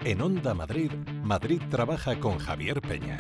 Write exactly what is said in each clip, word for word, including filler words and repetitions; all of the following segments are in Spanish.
En Onda Madrid, Madrid trabaja con Javier Peña.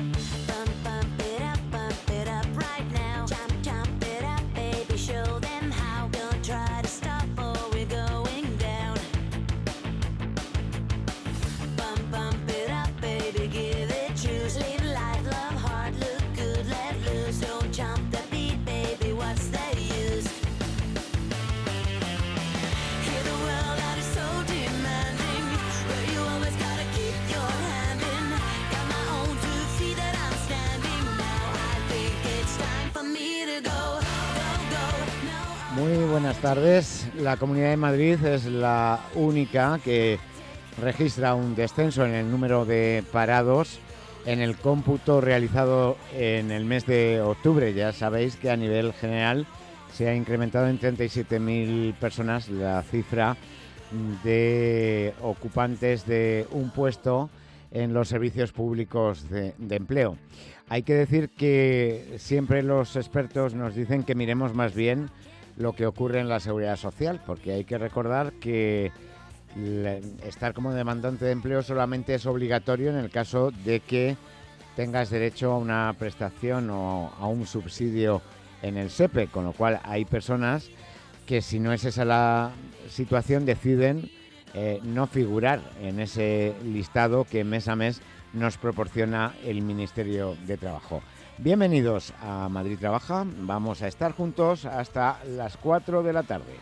Muy buenas tardes. La Comunidad de Madrid es la única que registra un descenso en el número de parados en el cómputo realizado en el mes de octubre. Ya sabéis que a nivel general se ha incrementado en treinta y siete mil personas la cifra de ocupantes de un puesto en los servicios públicos de, de empleo. Hay que decir que siempre los expertos nos dicen que miremos más bien lo que ocurre en la seguridad social, porque hay que recordar que estar como demandante de empleo solamente es obligatorio en el caso de que tengas derecho a una prestación o a un subsidio en el S E P E, con lo cual hay personas que, si no es esa la situación, deciden eh, no figurar en ese listado que mes a mes nos proporciona el Ministerio de Trabajo. Bienvenidos a Madrid Trabaja. Vamos a estar juntos hasta las cuatro de la tarde.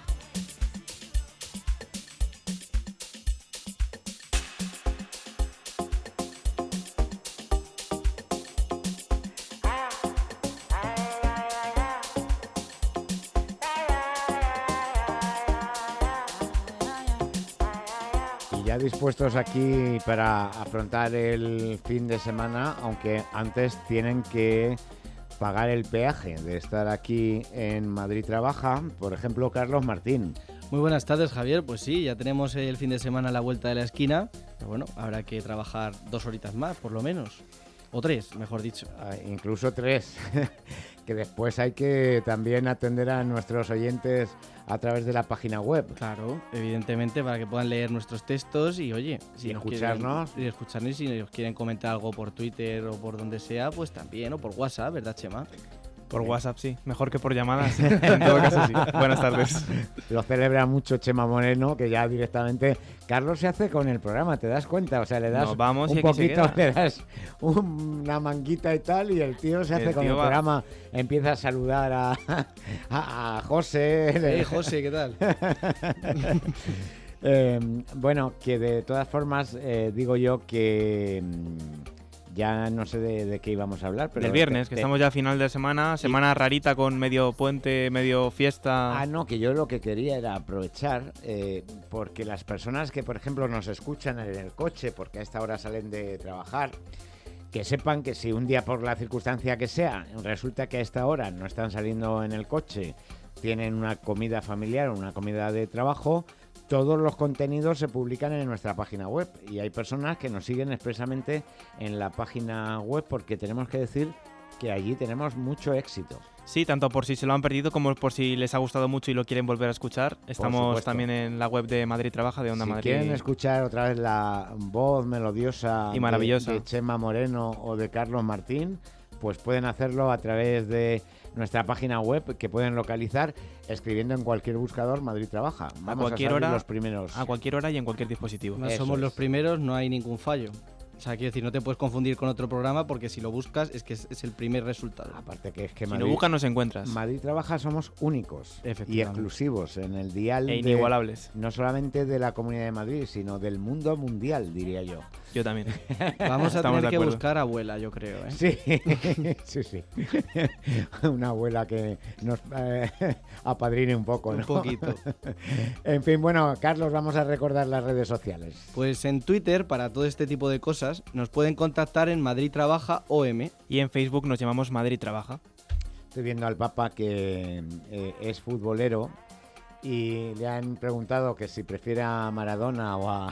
Ya dispuestos aquí para afrontar el fin de semana, aunque antes tienen que pagar el peaje de estar aquí en Madrid Trabaja. Por ejemplo, Carlos Martín. Muy buenas tardes, Javier. Pues sí, ya tenemos el fin de semana a la vuelta de la esquina, pero bueno, habrá que trabajar dos horitas más, por lo menos. O tres, mejor dicho. Ah, incluso tres. Que después hay que también atender a nuestros oyentes a través de la página web. Claro, evidentemente, para que puedan leer nuestros textos y, oye, si y escucharnos. Quieren, y escucharnos, si nos quieren comentar algo por Twitter o por donde sea, pues también, o por WhatsApp, ¿verdad, Chema? Por WhatsApp, sí. Mejor que por llamadas. En todo caso, sí. Buenas tardes. Lo celebra mucho Chema Moreno, que ya directamente... Carlos se hace con el programa, ¿te das cuenta? O sea, le das vamos un poquito, le das un, una manguita y tal, y el tío se hace el con el va. programa. Empieza a saludar a, a, a José. Hey, José, ¿qué tal? eh, bueno, que de todas formas, eh, digo yo que... Ya no sé de, de qué íbamos a hablar, pero... Del viernes, te, que te... estamos ya a final de semana, sí. Semana rarita con medio puente, medio fiesta... Ah, no, que yo lo que quería era aprovechar, eh, porque las personas que, por ejemplo, nos escuchan en el coche, porque a esta hora salen de trabajar, que sepan que si un día, por la circunstancia que sea, resulta que a esta hora no están saliendo en el coche, tienen una comida familiar o una comida de trabajo... Todos los contenidos se publican en nuestra página web y hay personas que nos siguen expresamente en la página web porque tenemos que decir que allí tenemos mucho éxito. Sí, tanto por si se lo han perdido como por si les ha gustado mucho y lo quieren volver a escuchar. Estamos también en la web de Madrid Trabaja, de Onda si Madrid. Si quieren escuchar otra vez la voz melodiosa y maravillosa de, de Chema Moreno o de Carlos Martín, pues pueden hacerlo a través de nuestra página web, que pueden localizar escribiendo en cualquier buscador Madrid Trabaja. Vamos a cualquier a hora, los primeros. A cualquier hora y en cualquier dispositivo. No somos es. los primeros, no hay ningún fallo. O sea, quiero decir, no te puedes confundir con otro programa porque si lo buscas es que es, es el primer resultado. Aparte que es que si Madrid, lo buscas nos encuentras. Madrid Trabaja somos únicos y exclusivos en el dial e inigualables. De, no solamente de la Comunidad de Madrid, sino del mundo mundial, diría yo. Yo también. Vamos a tener que buscar abuela, yo creo, ¿eh? Sí, sí, sí. Una abuela que nos eh, apadrine un poco, ¿no? Un poquito. En fin, bueno, Carlos, vamos a recordar las redes sociales. Pues en Twitter, para todo este tipo de cosas, nos pueden contactar en Madrid Trabaja O M. Y en Facebook nos llamamos Madrid Trabaja. Estoy viendo al Papa que eh, es futbolero y le han preguntado que si prefiere a Maradona o a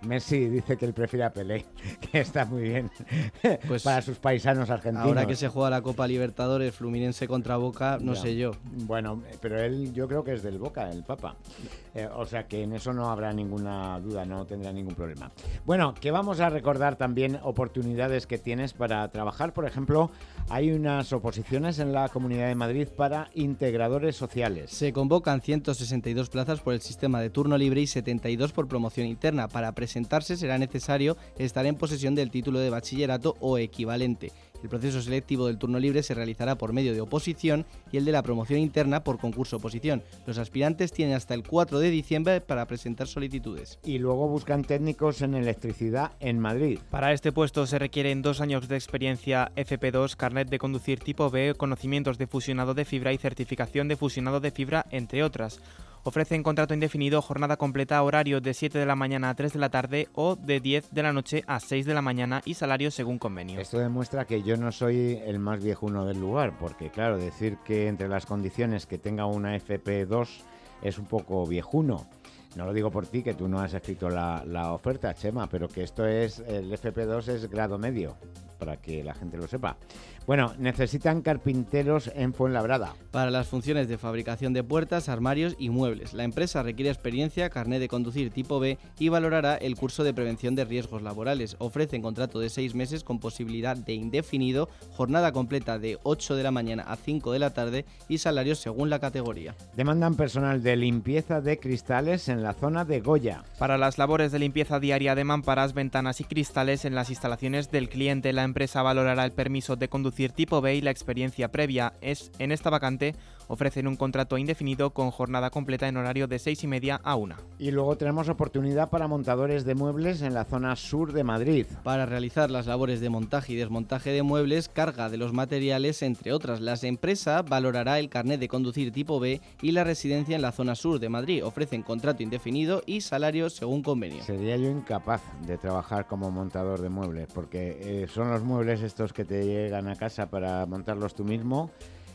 Messi dice que él prefiere a Pelé, que está muy bien pues para sus paisanos argentinos. Ahora que se juega la Copa Libertadores, Fluminense contra Boca, no ya. sé yo. Bueno, pero él yo creo que es del Boca, el Papa. Eh, o sea que en eso no habrá ninguna duda, no tendrá ningún problema. Bueno, que vamos a recordar también oportunidades que tienes para trabajar. Por ejemplo, hay unas oposiciones en la Comunidad de Madrid para integradores sociales. Se convocan ciento sesenta y dos plazas por el sistema de turno libre y setenta y dos por promoción interna. Para presentarse será necesario estar en posesión del título de bachillerato o equivalente. El proceso selectivo del turno libre se realizará por medio de oposición y el de la promoción interna por concurso-oposición. Los aspirantes tienen hasta el cuatro de diciembre para presentar solicitudes. Y luego buscan técnicos en electricidad en Madrid. Para este puesto se requieren dos años de experiencia F P dos, carnet de conducir tipo B, conocimientos de fusionado de fibra y certificación de fusionado de fibra, entre otras. Ofrecen contrato indefinido, jornada completa, horario de siete de la mañana a tres de la tarde o de diez de la noche a seis de la mañana y salario según convenio. Esto demuestra que yo no soy el más viejuno del lugar, porque claro, decir que entre las condiciones que tenga una F P dos es un poco viejuno. No lo digo por ti, que tú no has escrito la, la oferta, Chema, pero que esto es, el F P dos es grado medio, para que la gente lo sepa. Bueno, necesitan carpinteros en Fuenlabrada. Para las funciones de fabricación de puertas, armarios y muebles. La empresa requiere experiencia, carnet de conducir tipo B y valorará el curso de prevención de riesgos laborales. Ofrecen contrato de seis meses con posibilidad de indefinido, jornada completa de ocho de la mañana a cinco de la tarde y salarios según la categoría. Demandan personal de limpieza de cristales en la zona de Goya. Para las labores de limpieza diaria de mamparas, ventanas y cristales en las instalaciones del cliente, la empresa valorará el permiso de conducir tipo B y la experiencia previa. Es en esta vacante ofrecen un contrato indefinido con jornada completa en horario de seis y media a una. Y luego tenemos oportunidad para montadores de muebles en la zona sur de Madrid. Para realizar las labores de montaje y desmontaje de muebles, carga de los materiales, entre otras. La empresa valorará el carnet de conducir tipo B y la residencia en la zona sur de Madrid. Ofrecen contrato indefinido y salario según convenio. Sería yo incapaz de trabajar como montador de muebles, porque eh, son los muebles estos que te llegan a casa para montarlos tú mismo.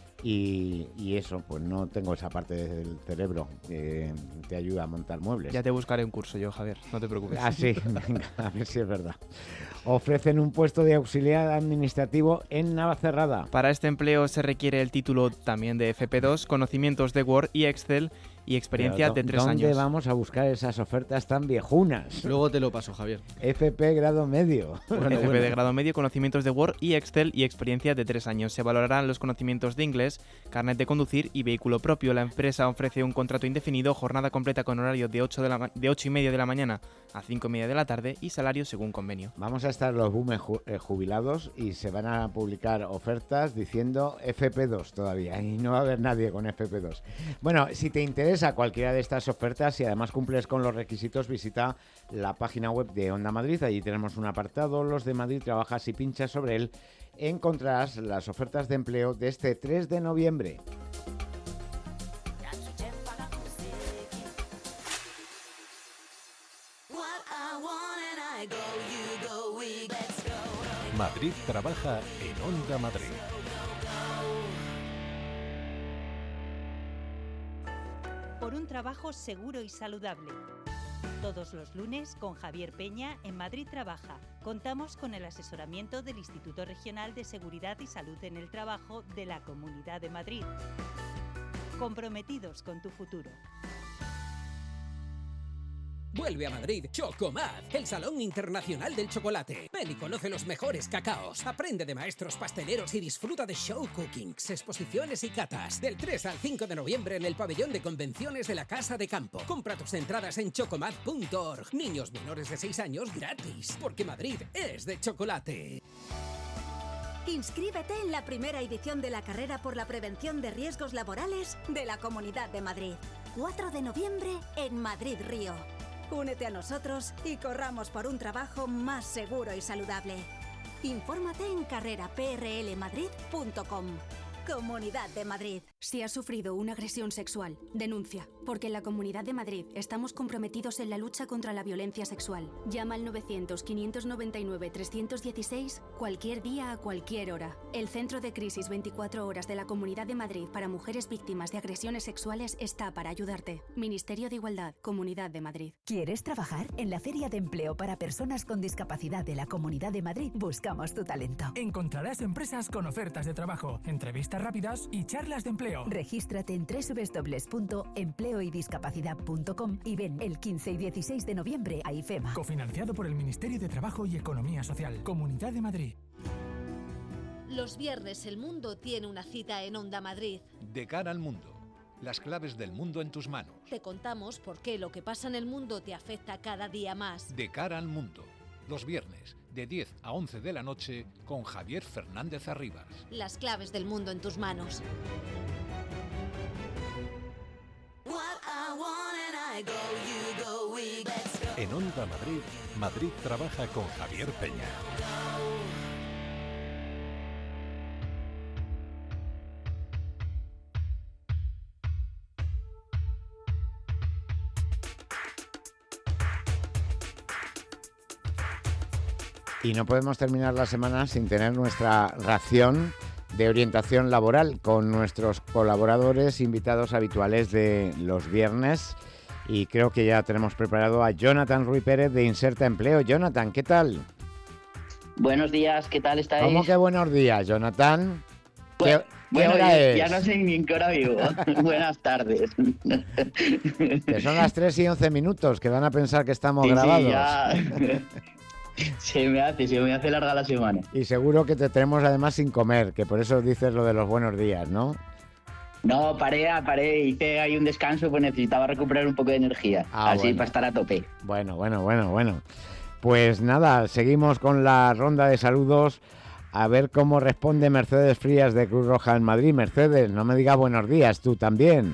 Y, y eso, pues no tengo esa parte del cerebro que te ayuda a montar muebles. Ya te buscaré un curso yo, Javier, no te preocupes. Ah, sí, venga, a ver si es verdad. Ofrecen un puesto de auxiliar administrativo en Navacerrada. Para este empleo se requiere el título también de F P dos, conocimientos de Word y Excel y experiencia de tres años. ¿Dónde vamos a buscar esas ofertas tan viejunas? Luego te lo paso, Javier. F P grado medio. Bueno, F P bueno. de grado medio, conocimientos de Word y Excel y experiencia de tres años. Se valorarán los conocimientos de inglés, carnet de conducir y vehículo propio. La empresa ofrece un contrato indefinido, jornada completa con horario de ocho, de la, de ocho y media de la mañana a cinco y media de la tarde y salario según convenio. Vamos a estar los boomer jubilados y se van a publicar ofertas diciendo F P dos todavía y no va a haber nadie con F P dos. Bueno, si te interesa cualquiera de estas ofertas y además cumples con los requisitos, visita la página web de Onda Madrid. Allí tenemos un apartado, Los de Madrid, trabajas y pinchas sobre él. Encontrarás las ofertas de empleo de este tres de noviembre. Madrid trabaja en Onda Madrid. Por un trabajo seguro y saludable. Todos los lunes con Javier Peña en Madrid Trabaja. Contamos con el asesoramiento del Instituto Regional de Seguridad y Salud en el Trabajo de la Comunidad de Madrid. Comprometidos con tu futuro. Vuelve a Madrid Chocomad, el Salón Internacional del Chocolate. Ven y conoce los mejores cacaos. Aprende de maestros pasteleros y disfruta de show cookings, exposiciones y catas. Del tres al cinco de noviembre en el pabellón de convenciones de la Casa de Campo. Compra tus entradas en chocomad punto org. Niños menores de seis años gratis, porque Madrid es de chocolate. Inscríbete en la primera edición de la carrera por la prevención de riesgos laborales de la Comunidad de Madrid. cuatro de noviembre en Madrid Río. Únete a nosotros y corramos por un trabajo más seguro y saludable. Infórmate en carrera p r l madrid punto com. Comunidad de Madrid. Si has sufrido una agresión sexual, denuncia, porque en la Comunidad de Madrid estamos comprometidos en la lucha contra la violencia sexual. Llama al novecientos, quinientos noventa y nueve, trescientos dieciséis cualquier día a cualquier hora. El Centro de Crisis veinticuatro horas de la Comunidad de Madrid para mujeres víctimas de agresiones sexuales está para ayudarte. Ministerio de Igualdad, Comunidad de Madrid. ¿Quieres trabajar? En la Feria de Empleo para Personas con Discapacidad de la Comunidad de Madrid buscamos tu talento. Encontrarás empresas con ofertas de trabajo, entrevistas rápidas y charlas de empleo. Regístrate en doble u doble u doble u punto empleo y discapacidad punto com y ven el quince y dieciséis de noviembre a IFEMA. Cofinanciado por el Ministerio de Trabajo y Economía Social, Comunidad de Madrid. Los viernes el mundo tiene una cita en Onda Madrid. De cara al mundo. Las claves del mundo en tus manos. Te contamos por qué lo que pasa en el mundo te afecta cada día más. De cara al mundo. Los viernes, de diez a once de la noche, con Javier Fernández Arribas. Las claves del mundo en tus manos. En Onda Madrid, Madrid trabaja con Javier Peña. Y no podemos terminar la semana sin tener nuestra ración de orientación laboral con nuestros colaboradores invitados habituales de los viernes. Y creo que ya tenemos preparado a Jonathan Ruiz Pérez de Inserta Empleo. Jonathan, ¿qué tal? Buenos días, ¿qué tal estáis? ¿Cómo que buenos días, Jonathan? Bueno, ¿Qué, bueno, ¿qué hora ya, es? ya no sé ni en qué hora vivo. Buenas tardes. Que son las tres y once minutos, que van a pensar que estamos sí, grabados. Sí, ya... Se me hace, se me hace larga la semana. Y seguro que te tenemos además sin comer, que por eso dices lo de los buenos días, ¿no? No, paré, paré, hice ahí un descanso, pues necesitaba recuperar un poco de energía, ah, así bueno. para estar a tope. Bueno, bueno, bueno, bueno. Pues nada, seguimos con la ronda de saludos, a ver cómo responde Mercedes Frías de Cruz Roja en Madrid. Mercedes, no me digas buenos días, tú también.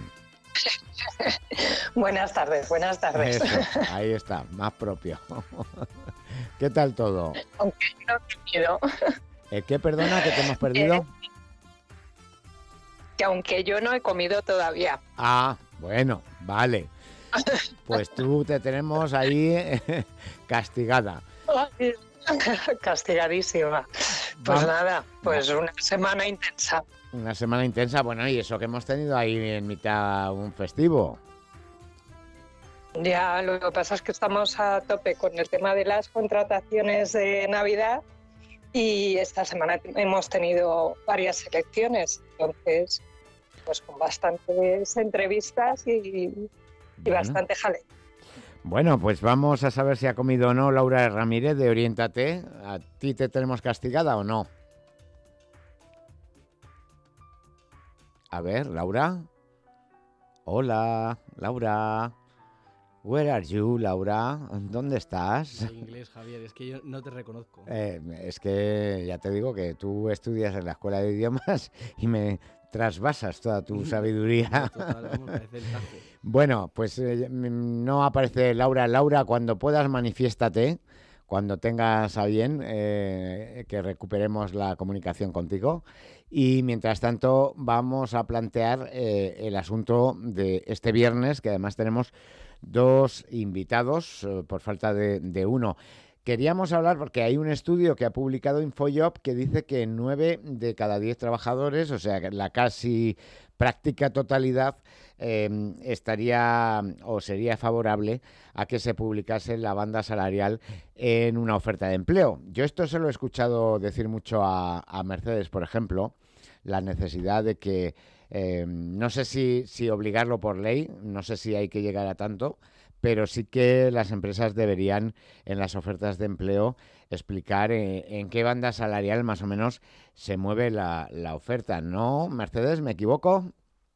Buenas tardes, buenas tardes. Eso, ahí está, más propio. ¿Qué tal todo? Aunque no he comido. ¿El qué, perdona, que te hemos perdido? Eh, que aunque yo no he comido todavía. Ah, bueno, vale. Pues tú te tenemos ahí castigada. Ay, castigadísima. Pues Va. nada, pues una semana intensa. Una semana intensa, bueno, y eso que hemos tenido ahí en mitad un festivo. Ya, lo que pasa es que estamos a tope con el tema de las contrataciones de Navidad y esta semana hemos tenido varias selecciones, entonces pues con bastantes entrevistas y, y Bueno. bastante jaleo. Bueno, pues vamos a saber si ha comido o no Laura Ramírez de Oriéntate. ¿A ti te tenemos castigada o no? A ver, Laura. Hola, Laura. Where are you, Laura? ¿Dónde estás? En inglés, Javier, es que yo no te reconozco. Eh, es que ya te digo que tú estudias en la escuela de idiomas y me trasvasas toda tu sabiduría. Total, vamos, parece el tajo. Bueno, pues eh, no aparece Laura. Laura, cuando puedas manifiéstate, cuando tengas a bien eh, que recuperemos la comunicación contigo. Y mientras tanto vamos a plantear eh, el asunto de este viernes, que además tenemos dos invitados, eh, por falta de, de uno. Queríamos hablar porque hay un estudio que ha publicado Infojob que dice que nueve de cada diez trabajadores, o sea, la casi práctica totalidad, eh, estaría o sería favorable a que se publicase la banda salarial en una oferta de empleo. Yo esto se lo he escuchado decir mucho a, a Mercedes, por ejemplo, la necesidad de que, eh, no sé si, si obligarlo por ley, no sé si hay que llegar a tanto, pero sí que las empresas deberían en las ofertas de empleo explicar eh, en qué banda salarial más o menos se mueve la, la oferta. ¿No, Mercedes? ¿Me equivoco?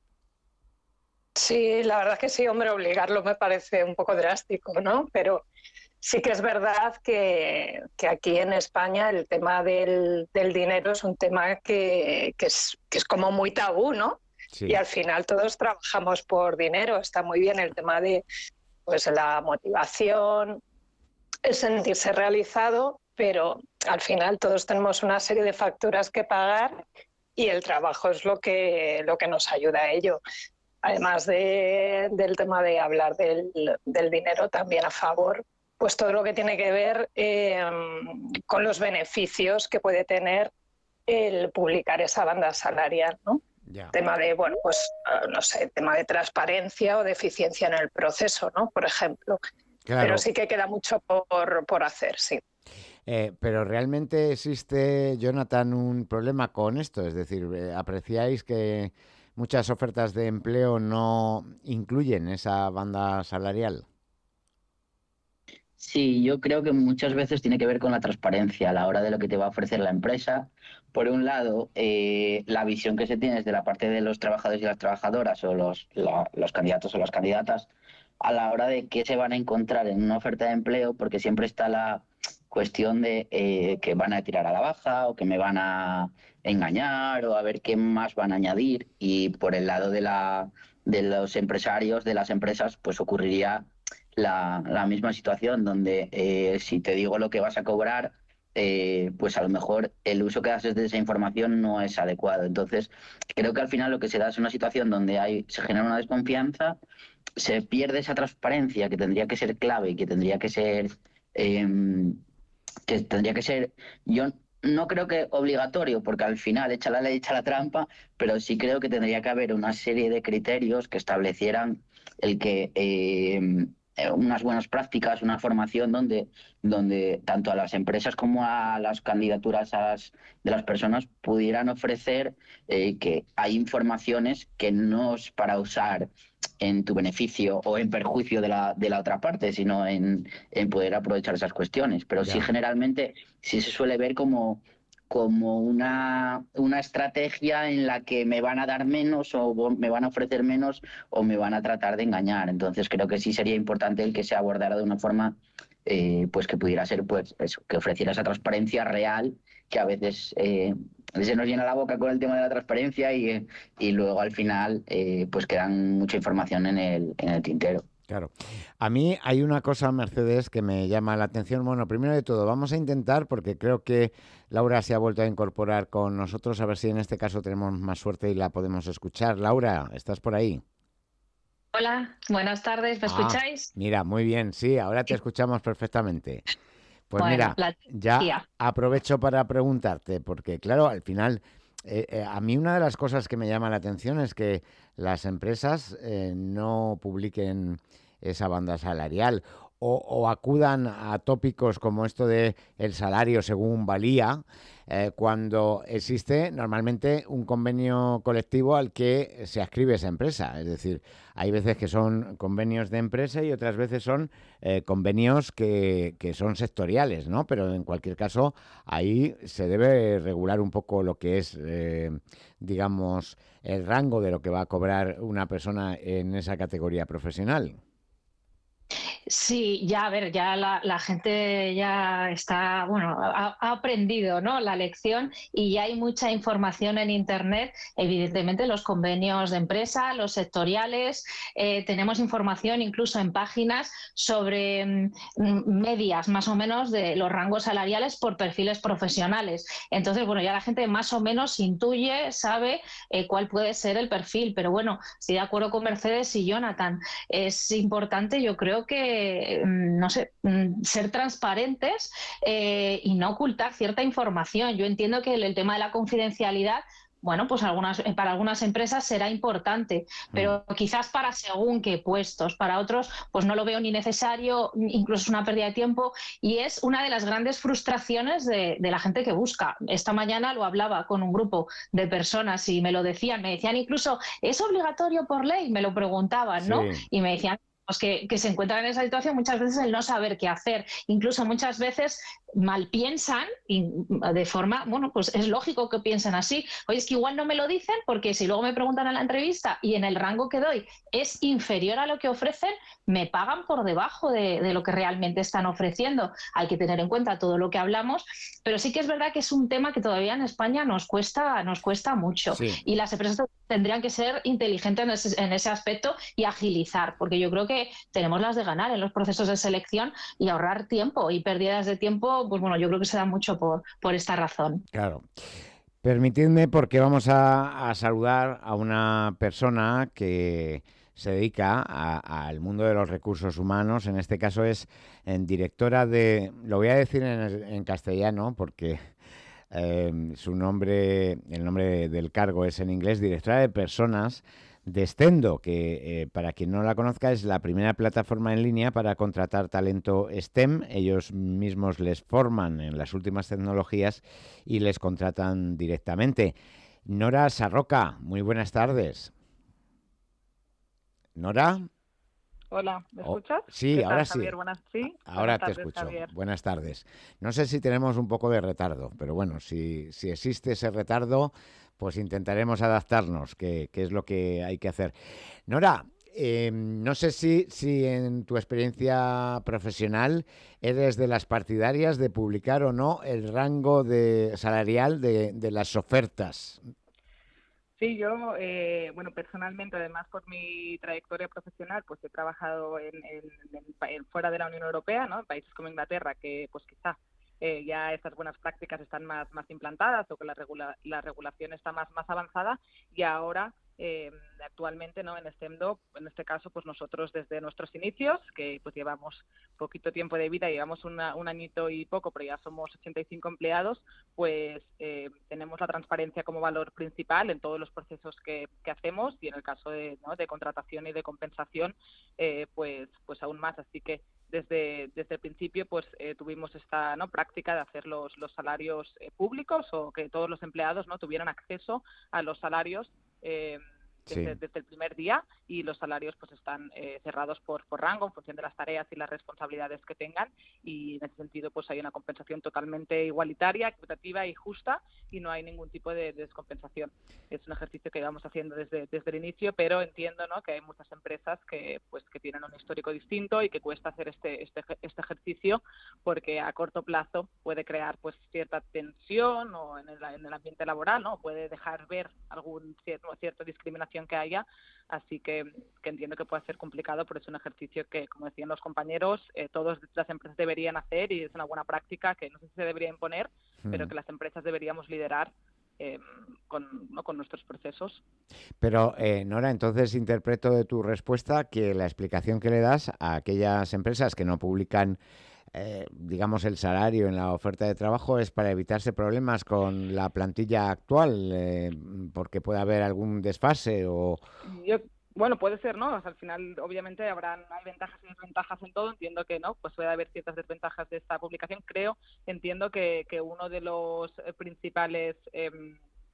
Sí, la verdad que sí, hombre, obligarlo me parece un poco drástico, ¿no? Pero sí que es verdad que, que aquí en España el tema del, del dinero es un tema que, que, es, que es como muy tabú, ¿no? Sí. Y al final todos trabajamos por dinero. Está muy bien el tema de pues la motivación, el sentirse realizado, pero al final todos tenemos una serie de facturas que pagar y el trabajo es lo que, lo que nos ayuda a ello. Además de, del tema de hablar del, del dinero también a favor, pues todo lo que tiene que ver eh, con los beneficios que puede tener el publicar esa banda salarial, ¿no? Ya. Tema de, bueno, pues, no sé, tema de transparencia o de eficiencia en el proceso, ¿no? Por ejemplo. Claro. Pero sí que queda mucho por, por hacer, sí. Eh, pero ¿realmente existe, Jonathan, un problema con esto? Es decir, eh, ¿apreciáis que muchas ofertas de empleo no incluyen esa banda salarial? Sí, yo creo que muchas veces tiene que ver con la transparencia a la hora de lo que te va a ofrecer la empresa. Por un lado, eh, la visión que se tiene desde la parte de los trabajadores y las trabajadoras o los, la, los candidatos o las candidatas a la hora de qué se van a encontrar en una oferta de empleo, porque siempre está la cuestión de eh, que van a tirar a la baja o que me van a engañar o a ver qué más van a añadir. Y por el lado de, la, de los empresarios, de las empresas, pues ocurriría La, la misma situación donde eh, si te digo lo que vas a cobrar, eh, pues a lo mejor el uso que haces de esa información no es adecuado. Entonces, creo que al final lo que se da es una situación donde hay, se genera una desconfianza, se pierde esa transparencia que tendría que ser clave y que tendría que ser, eh, que tendría que ser, yo no creo que obligatorio, porque al final echa la ley, echa la trampa, pero sí creo que tendría que haber una serie de criterios que establecieran el que eh, unas buenas prácticas, una formación donde, donde tanto a las empresas como a las candidaturas a las, de las personas pudieran ofrecer eh, que hay informaciones que no es para usar en tu beneficio o en perjuicio de la, de la otra parte, sino en, en poder aprovechar esas cuestiones. Pero ya. sí, generalmente sí se suele ver como... como una, una estrategia en la que me van a dar menos o me van a ofrecer menos o me van a tratar de engañar. Entonces creo que sí sería importante el que se abordara de una forma eh, pues que pudiera ser pues eso, que ofreciera esa transparencia real, que a veces eh, se nos llena la boca con el tema de la transparencia y, y luego al final eh, pues quedan mucha información en el, en el tintero. Claro. A mí hay una cosa, Mercedes, que me llama la atención. Bueno, primero de todo, vamos a intentar, porque creo que Laura se ha vuelto a incorporar con nosotros, a ver si en este caso tenemos más suerte y la podemos escuchar. Laura, ¿estás por ahí? Hola, buenas tardes, ¿me ah, escucháis? Mira, muy bien, sí, ahora te escuchamos perfectamente. Pues bueno, mira, la... ya aprovecho para preguntarte, porque claro, al final... Eh, eh, a mí una de las cosas que me llama la atención es que las empresas eh, no publiquen esa banda salarial o, o acudan a tópicos como esto de el salario según valía, eh, cuando existe normalmente un convenio colectivo al que se adscribe esa empresa. Es decir, hay veces que son convenios de empresa y otras veces son eh, convenios que, que son sectoriales, ¿no? Pero en cualquier caso, ahí se debe regular un poco lo que es, eh, digamos, el rango de lo que va a cobrar una persona en esa categoría profesional. Sí, ya a ver, ya la, la gente ya está, bueno, ha, ha aprendido, ¿no?, la lección y ya hay mucha información en Internet, evidentemente los convenios de empresa, los sectoriales, eh, tenemos información incluso en páginas sobre mm, medias más o menos de los rangos salariales por perfiles profesionales. Entonces, bueno, ya la gente más o menos intuye, sabe eh, cuál puede ser el perfil, pero bueno, estoy de acuerdo con Mercedes y Jonathan, es importante, yo creo que no sé, ser transparentes eh, y no ocultar cierta información. Yo entiendo que el, el tema de la confidencialidad, bueno, pues algunas, para algunas empresas será importante, pero mm. quizás para según qué puestos, para otros pues no lo veo ni necesario, incluso es una pérdida de tiempo y es una de las grandes frustraciones de, de la gente que busca. Esta mañana lo hablaba con un grupo de personas y me lo decían, me decían incluso, ¿es obligatorio por ley? Me lo preguntaban, sí. ¿no? Y me decían, pues que, que se encuentran en esa situación muchas veces el no saber qué hacer, incluso muchas veces mal piensan y de forma, bueno, pues es lógico que piensen así, oye, es que igual no me lo dicen porque si luego me preguntan en la entrevista y en el rango que doy es inferior a lo que ofrecen, me pagan por debajo de, de lo que realmente están ofreciendo. Hay que tener en cuenta todo lo que hablamos, pero sí que es verdad que es un tema que todavía en España nos cuesta, nos cuesta mucho sí. y las empresas tendrían que ser inteligentes en ese, en ese aspecto y agilizar, porque yo creo que tenemos las de ganar en los procesos de selección y ahorrar tiempo y pérdidas de tiempo, pues bueno, yo creo que se da mucho por, por esta razón. Claro. Permitidme, porque vamos a, a saludar a una persona que se dedica a- al mundo de los recursos humanos. En este caso es en directora de, lo voy a decir en, en castellano porque eh, su nombre, el nombre de- del cargo es en inglés, directora de personas de Stendo, que eh, para quien no la conozca es la primera plataforma en línea para contratar talento STEM. Ellos mismos les forman en las últimas tecnologías y les contratan directamente. Nora Sarroca, muy buenas tardes. Nora. Hola, ¿me Oh, escuchas? sí, ¿Qué tal, ahora sí. Javier? Buenas, sí. Ahora Buenas te tardes, escucho. Javier. Buenas tardes. No sé si tenemos un poco de retardo, pero bueno, si, si existe ese retardo, pues intentaremos adaptarnos, que, que es lo que hay que hacer. Nora, eh, no sé si, si en tu experiencia profesional eres de las partidarias de publicar o no el rango de salarial de, de las ofertas. Sí, yo, eh, bueno, personalmente, además por mi trayectoria profesional, pues he trabajado en, en- en pa- en fuera de la Unión Europea, ¿no? En países como Inglaterra, que pues quizá eh, ya estas buenas prácticas están más, más implantadas o que la, regula- la regulación está más, más avanzada y ahora, eh, actualmente, ¿no? En Stendo, en este caso, pues nosotros desde nuestros inicios, que pues llevamos poquito tiempo de vida, llevamos una- un añito y poco, pero ya somos ochenta y cinco empleados, pues eh, tenemos la transparencia como valor principal en todos los procesos que, que hacemos y en el caso de, ¿no? de contratación y de compensación, eh, pues, pues aún más. Así que desde, desde el principio pues eh, tuvimos esta, ¿no? práctica de hacer los, los salarios eh, públicos o que todos los empleados, ¿no? tuvieran acceso a los salarios eh, desde, Sí. desde el primer día y los salarios pues están eh, cerrados por, por rango en función de las tareas y las responsabilidades que tengan y en ese sentido pues hay una compensación totalmente igualitaria, equitativa y justa y no hay ningún tipo de, de descompensación. Es un ejercicio que vamos haciendo desde, desde el inicio, pero entiendo, ¿no? que hay muchas empresas que pues que tienen un histórico distinto y que cuesta hacer este, este, este ejercicio porque a corto plazo puede crear pues cierta tensión o en el, en el ambiente laboral, ¿no? Puede dejar ver algún cierto, cierta discriminación que haya, así que, que entiendo que puede ser complicado, pero es un ejercicio que, como decían los compañeros, eh, todas las empresas deberían hacer y es una buena práctica que no sé si se debería imponer, Mm. pero que las empresas deberíamos liderar eh, con, ¿no? con nuestros procesos. Pero, eh, Nora, entonces interpreto de tu respuesta que la explicación que le das a aquellas empresas que no publican, eh, digamos, el salario en la oferta de trabajo es para evitarse problemas con la plantilla actual, eh, porque puede haber algún desfase o... Yo, bueno, puede ser, ¿no? O sea, al final, obviamente, habrán hay ventajas y desventajas en todo. Entiendo que no, pues puede haber ciertas desventajas de esta publicación. Creo, entiendo que, que uno de los eh, principales em,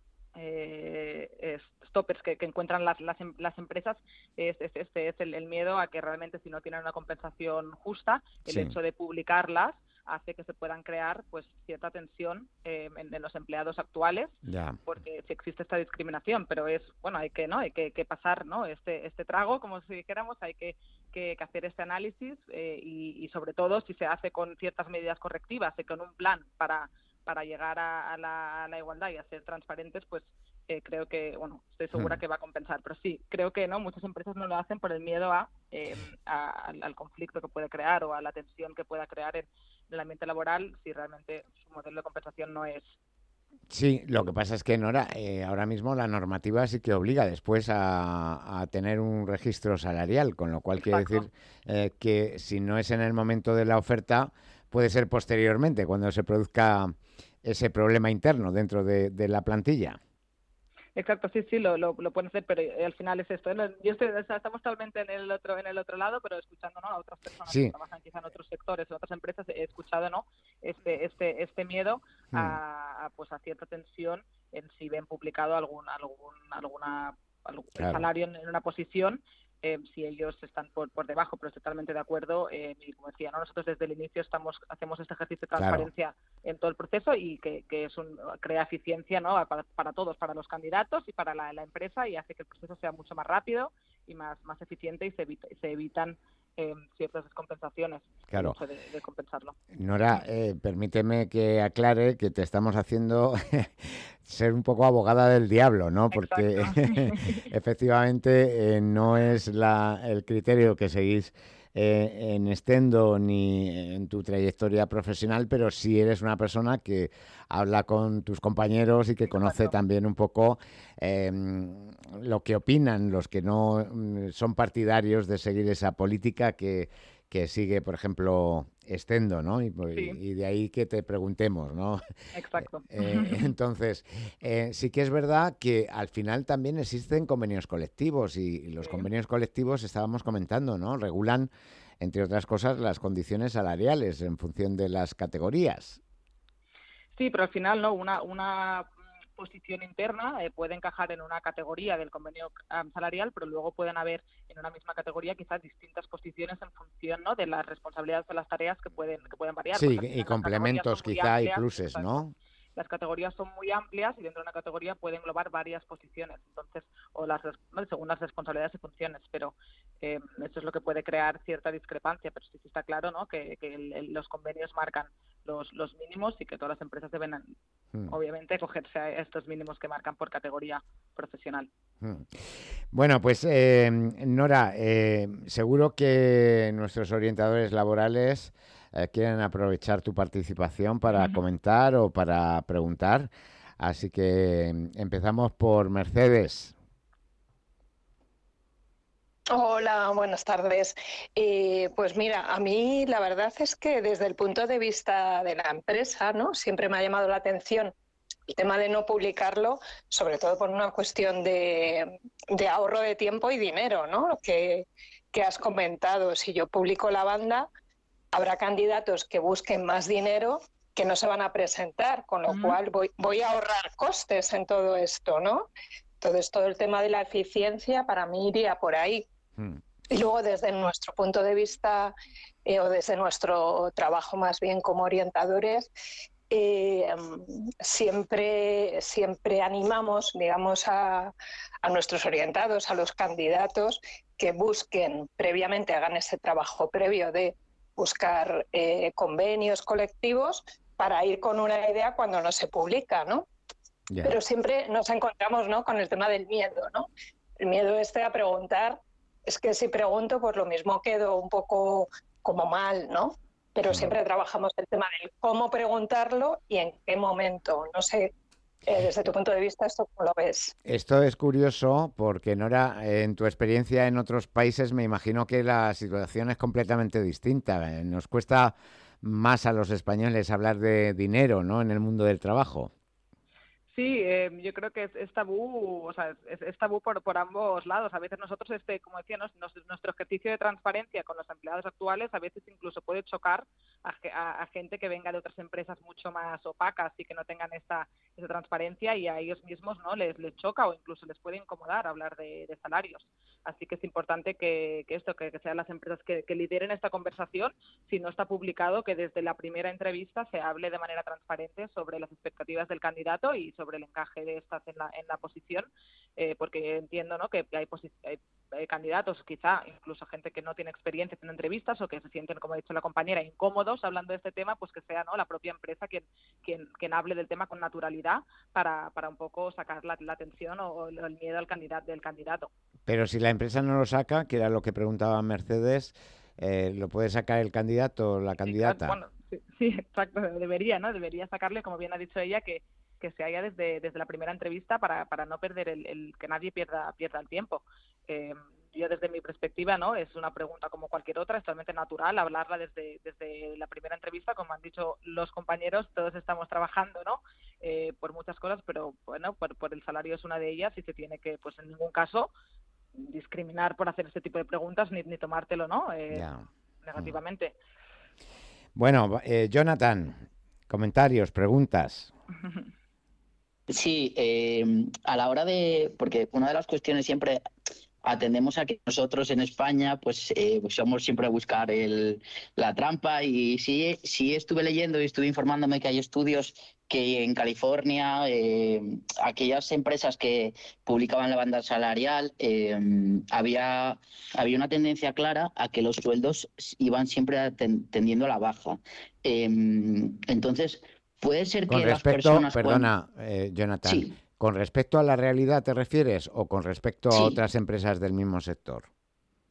eh, es- stoppers que, que encuentran las, las, em- las empresas es, es, este, es el, el miedo a que realmente si no tienen una compensación justa, el Sí. hecho de publicarlas hace que se puedan crear pues cierta tensión eh, en, en los empleados actuales Ya. porque si existe esta discriminación, pero es, bueno, hay que, ¿no? Hay que, que pasar, ¿no? Este, este trago, como si dijéramos, hay que, que, que hacer este análisis eh, y, y sobre todo si se hace con ciertas medidas correctivas y con un plan para, para llegar a, a la, a la igualdad y a ser transparentes, pues eh, creo que, bueno, estoy segura Hmm. que va a compensar, pero sí, creo que no, muchas empresas no lo hacen por el miedo a, eh, a- al, al conflicto que puede crear o a la tensión que pueda crear en, en el ambiente laboral si realmente su modelo de compensación no es. Sí, lo que pasa es que, Nora, eh, ahora mismo la normativa sí que obliga después a, a tener un registro salarial, con lo cual quiere Exacto. decir eh, que si no es en el momento de la oferta, puede ser posteriormente, cuando se produzca ese problema interno dentro de, de la plantilla. Exacto, sí, sí, lo, lo, lo pueden hacer, pero eh, al final es esto. ¿no? Yo estoy, o sea, estamos totalmente en el otro en el otro lado, pero escuchando, ¿no? a otras personas Sí. que trabajan quizá en otros sectores, en otras empresas, he escuchado, ¿no? Este este este miedo Hmm. a, a, pues a cierta tensión en si ven publicado algún algún alguna algún Claro. salario en, en una posición. Eh, si ellos están por, por debajo, pero estoy totalmente de acuerdo. Eh, y como decía, ¿no? nosotros desde el inicio estamos hacemos este ejercicio de Claro. transparencia en todo el proceso y que, que es un, crea eficiencia, ¿no? para, para todos, para los candidatos y para la, la empresa y hace que el proceso sea mucho más rápido y más, más eficiente y se, evita, se evitan eh, ciertas descompensaciones. Claro. El hecho de, de compensarlo. Nora, eh, permíteme que aclare que te estamos haciendo ser un poco abogada del diablo, ¿no? Porque efectivamente eh, no es la, el criterio que seguís eh, en Estendo ni en tu trayectoria profesional, pero sí eres una persona que habla con tus compañeros y que conoce también un poco eh, lo que opinan los que no son partidarios de seguir esa política que, que sigue, por ejemplo, Estendo, ¿no? Y, sí. y de ahí que te preguntemos, ¿no? Exacto. Eh, entonces, eh, sí que es verdad que al final también existen convenios colectivos y, y los sí. convenios colectivos, estábamos comentando, ¿no? Regulan, entre otras cosas, las condiciones salariales en función de las categorías. Sí, pero al final, ¿no? Una, una posición interna eh, puede encajar en una categoría del convenio um, salarial, pero luego pueden haber en una misma categoría quizás distintas posiciones en función, ¿no?, de las responsabilidades de las tareas que pueden que pueden variar. Sí, y complementos quizá amplias, y pluses, exacto. ¿no? Las categorías son muy amplias y dentro de una categoría puede englobar varias posiciones, entonces, o las ¿no? según las responsabilidades y funciones, pero eh, eso es lo que puede crear cierta discrepancia, pero sí, sí está claro, ¿no?, que, que el, el, los convenios marcan los, los mínimos y que todas las empresas deben, hmm. obviamente, acogerse a estos mínimos que marcan por categoría profesional. Hmm. Bueno, pues eh, Nora, eh, seguro que nuestros orientadores laborales Eh, quieren aprovechar tu participación para uh-huh. comentar o para preguntar. Así que empezamos por Mercedes. Hola, buenas tardes. Eh, pues mira, a mí la verdad es que desde el punto de vista de la empresa, ¿no?, siempre me ha llamado la atención el tema de no publicarlo, sobre todo por una cuestión de, de ahorro de tiempo y dinero, ¿no?, que, que has comentado. Si yo publico la banda, habrá candidatos que busquen más dinero que no se van a presentar, con lo uh-huh. cual voy, voy a ahorrar costes en todo esto, ¿no? Entonces, todo el tema de la eficiencia para mí iría por ahí. Uh-huh. Y luego, desde nuestro punto de vista, eh, o desde nuestro trabajo más bien como orientadores, eh, siempre, siempre animamos, digamos, a, a nuestros orientados, a los candidatos, que busquen previamente, hagan ese trabajo previo de buscar eh, convenios colectivos para ir con una idea cuando no se publica, ¿no? Yeah. Pero siempre nos encontramos, ¿no?, con el tema del miedo, ¿no? El miedo este a preguntar, es que si pregunto, pues lo mismo quedo un poco como mal, ¿no? Pero mm. siempre trabajamos el tema del cómo preguntarlo y en qué momento. No sé, eh, desde tu punto de vista, ¿esto cómo lo ves? Esto es curioso porque, Nora, en tu experiencia en otros países me imagino que la situación es completamente distinta. Nos cuesta más a los españoles hablar de dinero, ¿no?, en el mundo del trabajo. Sí, eh, yo creo que es, es tabú, o sea, es, es tabú por, por ambos lados. A veces nosotros, este, como decía, nos, nos, nuestro ejercicio de transparencia con los empleados actuales a veces incluso puede chocar a, a, a gente que venga de otras empresas mucho más opacas y que no tengan esta, esta transparencia, y a ellos mismos no les, les choca o incluso les puede incomodar hablar de, de salarios. Así que es importante que, que esto, que, que sean las empresas que, que lideren esta conversación. Si no está publicado, que desde la primera entrevista se hable de manera transparente sobre las expectativas del candidato y sobre sobre el encaje de estas en la, en la posición, eh, porque entiendo, ¿no?, que hay, hay, hay candidatos, quizá incluso gente que no tiene experiencia haciendo entrevistas o que se sienten, como ha dicho la compañera, incómodos hablando de este tema, pues que sea, ¿no?, la propia empresa quien quien, quien hable del tema con naturalidad para, para un poco sacar la, la atención o, o el miedo al candidato, del candidato. Pero si la empresa no lo saca, que era lo que preguntaba Mercedes, eh, ¿lo puede sacar el candidato o la candidata? Sí, bueno, sí, sí, exacto, debería, ¿no? Debería sacarle, como bien ha dicho ella, que que se haya desde desde la primera entrevista para, para no perder el, el que nadie pierda pierda el tiempo. Eh, yo desde mi perspectiva, ¿no?, es una pregunta como cualquier otra, es totalmente natural hablarla desde desde la primera entrevista, como han dicho los compañeros, todos estamos trabajando, ¿no?, eh, por muchas cosas, pero bueno, por, por el salario es una de ellas y se tiene que, pues en ningún caso, discriminar por hacer este tipo de preguntas ni, ni tomártelo, ¿no?, eh, yeah. negativamente. Bueno, eh, Jonathan, comentarios, preguntas. Sí, eh, a la hora de, porque una de las cuestiones siempre atendemos a que nosotros en España pues, eh, pues somos siempre a buscar el, la trampa, y sí, sí estuve leyendo y estuve informándome que hay estudios que en California eh, aquellas empresas que publicaban la banda salarial eh, había, había una tendencia clara a que los sueldos iban siempre tendiendo a la baja. Eh, entonces, puede ser con que respecto, las personas... Perdona, pueden... eh, Jonathan, sí. ¿Con respecto a la realidad te refieres o con respecto sí. a otras empresas del mismo sector?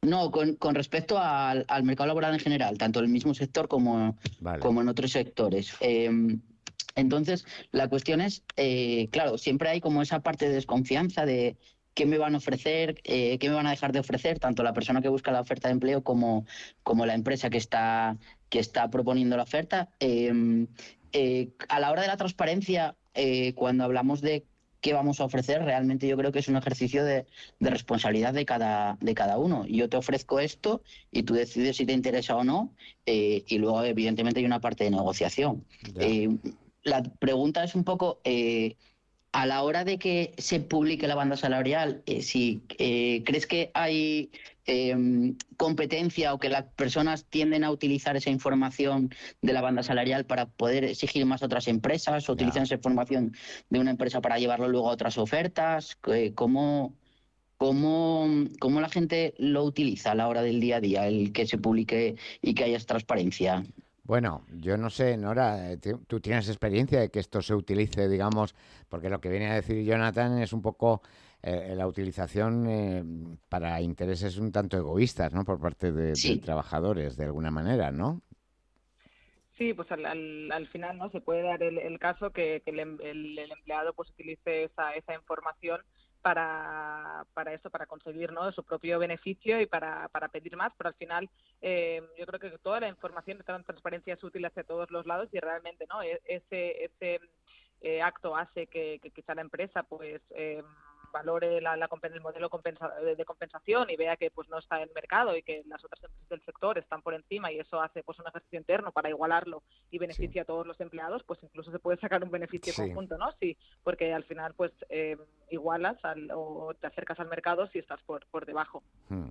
No, con, con respecto al, al mercado laboral en general, tanto en el mismo sector como, vale. como en otros sectores. Eh, entonces, la cuestión es, eh, claro, siempre hay como esa parte de desconfianza de qué me van a ofrecer, eh, qué me van a dejar de ofrecer, tanto la persona que busca la oferta de empleo como, como la empresa que está, que está proponiendo la oferta. Eh, eh, a la hora de la transparencia, eh, cuando hablamos de qué vamos a ofrecer, realmente yo creo que es un ejercicio de, de responsabilidad de cada, de cada uno. Yo te ofrezco esto y tú decides si te interesa o no, eh, y luego evidentemente hay una parte de negociación. Eh, la pregunta es un poco, eh, a la hora de que se publique la banda salarial, eh, si eh, crees que hay eh, competencia o que las personas tienden a utilizar esa información de la banda salarial para poder exigir más a otras empresas, o utilizan esa información de una empresa para llevarlo luego a otras ofertas, eh, ¿cómo, cómo, cómo la gente lo utiliza a la hora del día a día, el que se publique y que haya transparencia? Bueno, yo no sé, Nora, tú tienes experiencia de que esto se utilice, digamos, porque lo que viene a decir Jonathan es un poco eh, la utilización eh, para intereses un tanto egoístas, ¿no? Por parte de, sí. de trabajadores, de alguna manera, ¿no? Sí, pues al, al, al final no se puede dar el, el caso que, que el, el, el empleado pues utilice esa, esa información para, para eso, para conseguir, ¿no?, su propio beneficio y para, para pedir más, pero al final eh, yo creo que toda la información de transparencia es útil hacia todos los lados y realmente, ¿no?, ese, ese eh, acto hace que, que quizá la empresa pues eh, valore la, la, el modelo compensa, de compensación y vea que pues no está en el mercado y que las otras empresas del sector están por encima, y eso hace pues un ejercicio interno para igualarlo y beneficia sí. a todos los empleados, pues incluso se puede sacar un beneficio sí. conjunto, ¿no? Sí, porque al final pues eh, igualas al, o te acercas al mercado si estás por, por debajo. Hmm.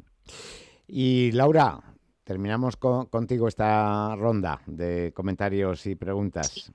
Y Laura, terminamos con, contigo esta ronda de comentarios y preguntas.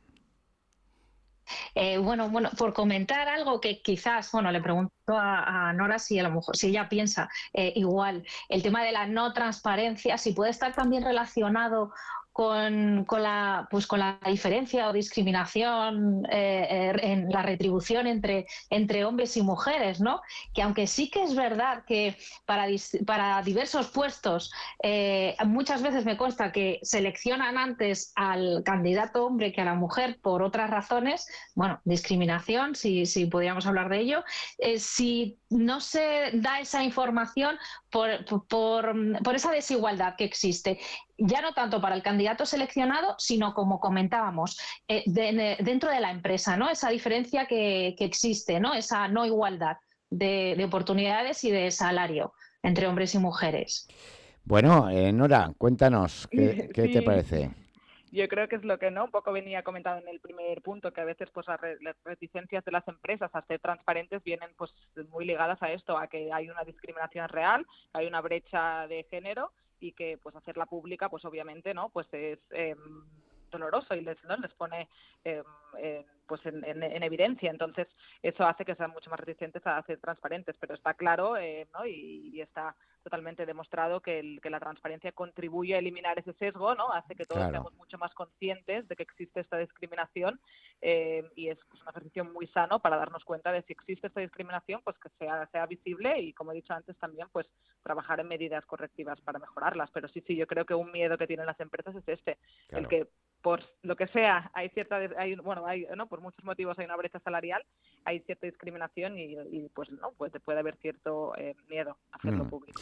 Eh, bueno, bueno, por comentar algo que quizás, bueno, le pregunto a, a Nora si a lo mejor, si ella piensa eh, igual, el tema de la no transparencia, si puede estar también relacionado con, con, la, pues con la diferencia o discriminación eh, en la retribución entre, entre hombres y mujeres, ¿no? Que aunque sí que es verdad que para, para diversos puestos eh, muchas veces me consta que seleccionan antes al candidato hombre que a la mujer por otras razones, bueno, discriminación, si, si podríamos hablar de ello, eh, si no se da esa información por, por, por esa desigualdad que existe, ya no tanto para el candidato seleccionado, sino como comentábamos, eh, de, de, dentro de la empresa, ¿no? Esa diferencia que, que existe, ¿no? Esa no igualdad de, de oportunidades y de salario entre hombres y mujeres. Bueno, eh, Nora, cuéntanos, ¿qué, qué sí. te parece? Yo creo que es lo que no un poco venía comentado en el primer punto, que a veces pues las reticencias de las empresas a ser transparentes vienen pues muy ligadas a esto, a que hay una discriminación real, hay una brecha de género y que pues hacerla pública pues obviamente no pues es eh, doloroso y les, ¿no? les pone eh, eh, pues en, en, en evidencia. Entonces eso hace que sean mucho más reticentes a ser transparentes, pero está claro eh, ¿no? y, y está totalmente demostrado que, el, que la transparencia contribuye a eliminar ese sesgo, ¿no? Hace que todos claro. seamos mucho más conscientes de que existe esta discriminación eh, y es pues, un ejercicio muy sano para darnos cuenta de si existe esta discriminación, pues que sea, sea visible y, como he dicho antes, también pues trabajar en medidas correctivas para mejorarlas. Pero sí, sí, yo creo que un miedo que tienen las empresas es este, claro. el que por lo que sea hay cierta, hay, bueno, hay, ¿no? por muchos motivos hay una brecha salarial, hay cierta discriminación y, y pues no, pues puede haber cierto eh, miedo a hacerlo mm. público.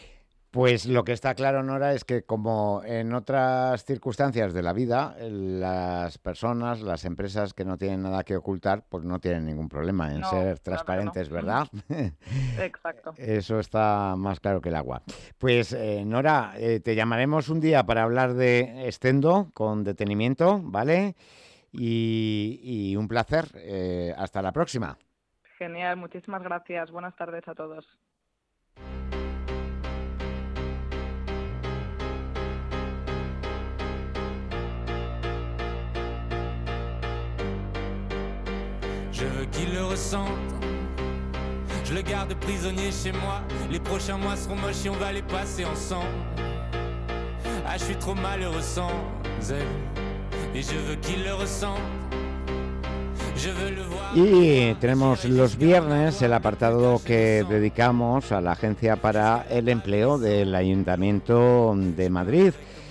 Pues lo que está claro, Nora, es que como en otras circunstancias de la vida, las personas, las empresas que no tienen nada que ocultar, pues no tienen ningún problema en no, ser transparentes, claro no. ¿verdad? Exacto. Eso está más claro que el agua. Pues, eh, Nora, eh, te llamaremos un día para hablar de Extendo con detenimiento, ¿vale? Y, y un placer. Eh, hasta la próxima. Genial, muchísimas gracias. Buenas tardes a todos. Je veux qu'il le ressente. Je le garde prisonnier chez moi. Les prochains mois seront moches et on va les passer ensemble. Ah, je suis trop malheureux sans elle. Et je veux qu'il le ressente. Y tenemos los viernes el apartado que dedicamos a la Agencia para el Empleo del Ayuntamiento de Madrid.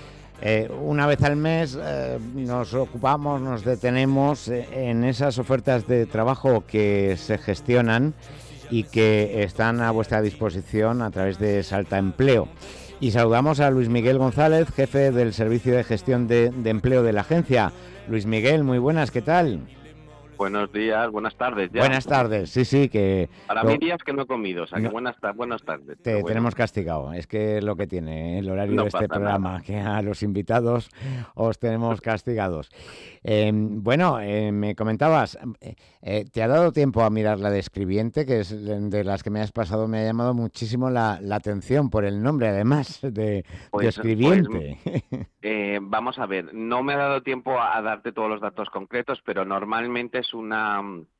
Eh, una vez al mes eh, nos ocupamos, nos detenemos en esas ofertas de trabajo que se gestionan y que están a vuestra disposición a través de Salta Empleo. Y saludamos a Luis Miguel González, jefe del Servicio de Gestión de, de Empleo de la agencia. Luis Miguel, muy buenas, ¿qué tal? Buenos días, buenas tardes ya. Buenas tardes, sí, sí, que... Para lo... mí días que no he comido, o sea, que no. buenas, ta buenas tardes. Te bueno. tenemos castigado, es que es lo que tiene el horario no de este programa, nada. que a los invitados os tenemos castigados. Eh, bueno, eh, me comentabas, eh, ¿te ha dado tiempo a mirar la de escribiente? Que es de las que me has pasado, me ha llamado muchísimo la, la atención por el nombre, además, de, pues, de escribiente. Pues, eh, vamos a ver, no me ha dado tiempo a darte todos los datos concretos, pero normalmente es una...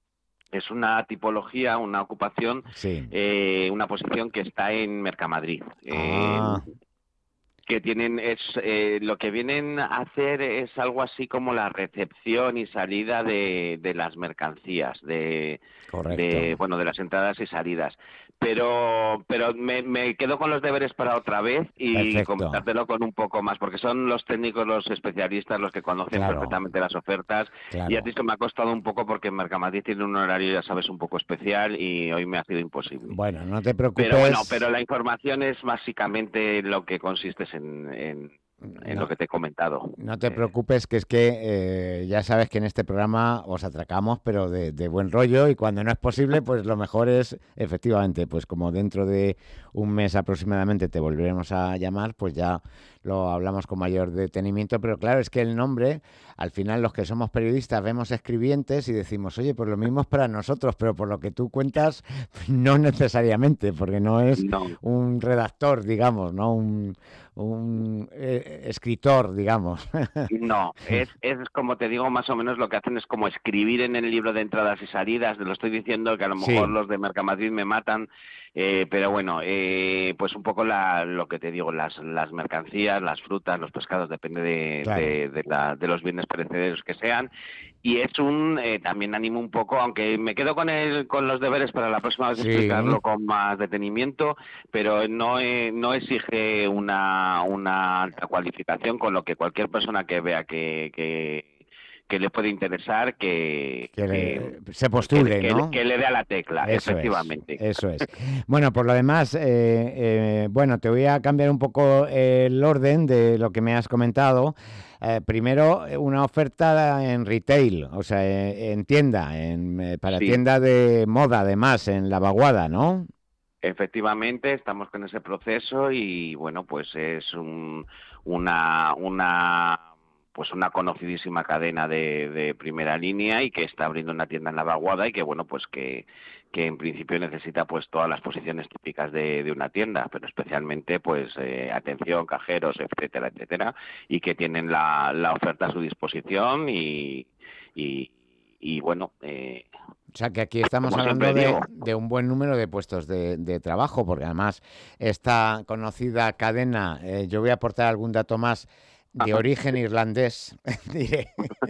Es una tipología, una ocupación, sí. eh, una posición que está en Mercamadrid. Ah. Eh, que tienen es eh, lo que vienen a hacer es algo así como la recepción y salida de, de las mercancías, de, de bueno de las entradas y salidas. Pero pero me, me quedo con los deberes para otra vez y Perfecto. comentártelo con un poco más, porque son los técnicos, los especialistas, los que conocen Claro. perfectamente las ofertas. Claro. Y a ti esto me ha costado un poco porque Mercamadrid tiene un horario, ya sabes, un poco especial y hoy me ha sido imposible. Bueno, no te preocupes. Pero bueno, pero la información es básicamente lo que consiste en, en, en no, lo que te he comentado. No te preocupes, que es que eh, ya sabes que en este programa os atracamos, pero de, de buen rollo, y cuando no es posible, pues lo mejor es, efectivamente, pues como dentro de un mes aproximadamente te volveremos a llamar, pues ya lo hablamos con mayor detenimiento. Pero claro, es que el nombre, al final los que somos periodistas vemos escribientes y decimos, oye, pues lo mismo es para nosotros, pero por lo que tú cuentas, no necesariamente, porque no es no. un redactor, digamos, ¿no? Un, un eh, escritor, digamos. No, es, es como te digo, más o menos lo que hacen es como escribir en el libro de entradas y salidas. Te lo estoy diciendo que a lo mejor sí. los de Mercamadrid me matan, eh, pero bueno, eh, pues un poco la, lo que te digo, las, las mercancías, las frutas, los pescados, depende de, claro. de, de, la, de los bienes perecederos que sean. Y es un, eh, también animo un poco, aunque me quedo con el, con los deberes para la próxima vez sí. explicarlo con más detenimiento, pero no, eh, no exige una, una alta cualificación, con lo que cualquier persona que vea que, que que le puede interesar que, que, que le, se postule, que, ¿no? Que, que le dé a la tecla, eso efectivamente. Es, eso es. Bueno, por lo demás, eh, eh, bueno, te voy a cambiar un poco el orden de lo que me has comentado. Eh, primero, una oferta en retail, o sea, en tienda, en, para sí. tienda de moda, además, en La Vaguada, ¿no? Efectivamente, estamos con ese proceso y, bueno, pues es un, una... una pues una conocidísima cadena de, de primera línea y que está abriendo una tienda en La Vaguada y que, bueno, pues que, que en principio necesita pues todas las posiciones típicas de, de una tienda, pero especialmente pues eh, atención, cajeros, etcétera, etcétera, y que tienen la, la oferta a su disposición y, y, y bueno... Eh, O sea, que aquí estamos hablando de, de un buen número de puestos de, de trabajo, porque además esta conocida cadena, eh, yo voy a aportar algún dato más, de Ajá. origen irlandés, diré.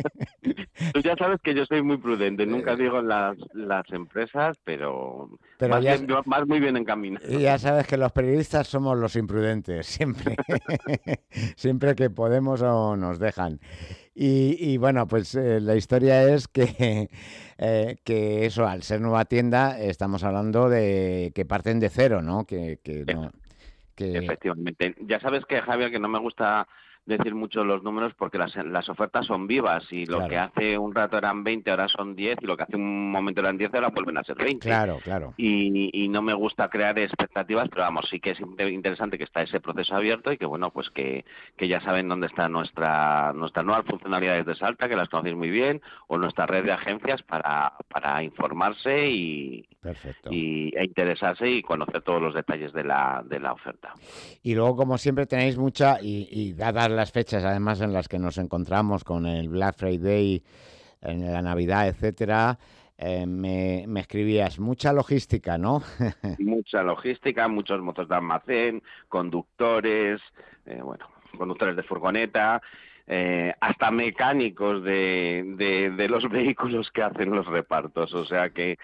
Tú ya sabes que yo soy muy prudente, nunca digo las, las empresas, pero, pero vas, ya, bien, vas muy bien encaminado. Y ya sabes que los periodistas somos los imprudentes, siempre, siempre que podemos o nos dejan. Y, y bueno, pues eh, la historia es que, eh, que eso, al ser nueva tienda, estamos hablando de que parten de cero, ¿no? Que, que, no, que... Efectivamente. Ya sabes que, Javier, que no me gusta decir mucho los números porque las, las ofertas son vivas y lo claro. que hace un rato eran veinte, ahora son diez y lo que hace un momento eran diez, ahora vuelven a ser veinte. Claro, claro. Y, y no me gusta crear expectativas, pero vamos, sí que es interesante que está ese proceso abierto y que bueno, pues que, que ya saben dónde está nuestra nuestra nueva funcionalidades de Salta, que las conocéis muy bien, o nuestra red de agencias para, para informarse y, Perfecto. y e interesarse y conocer todos los detalles de la, de la oferta. Y luego, como siempre, tenéis mucha, y, y dadas las fechas además en las que nos encontramos con el Black Friday, en la Navidad, etcétera, eh, me, me escribías mucha logística, ¿no? Mucha logística, muchos motos de almacén, conductores, eh, bueno, conductores de furgoneta, eh, hasta mecánicos de, de, de los vehículos que hacen los repartos. O sea que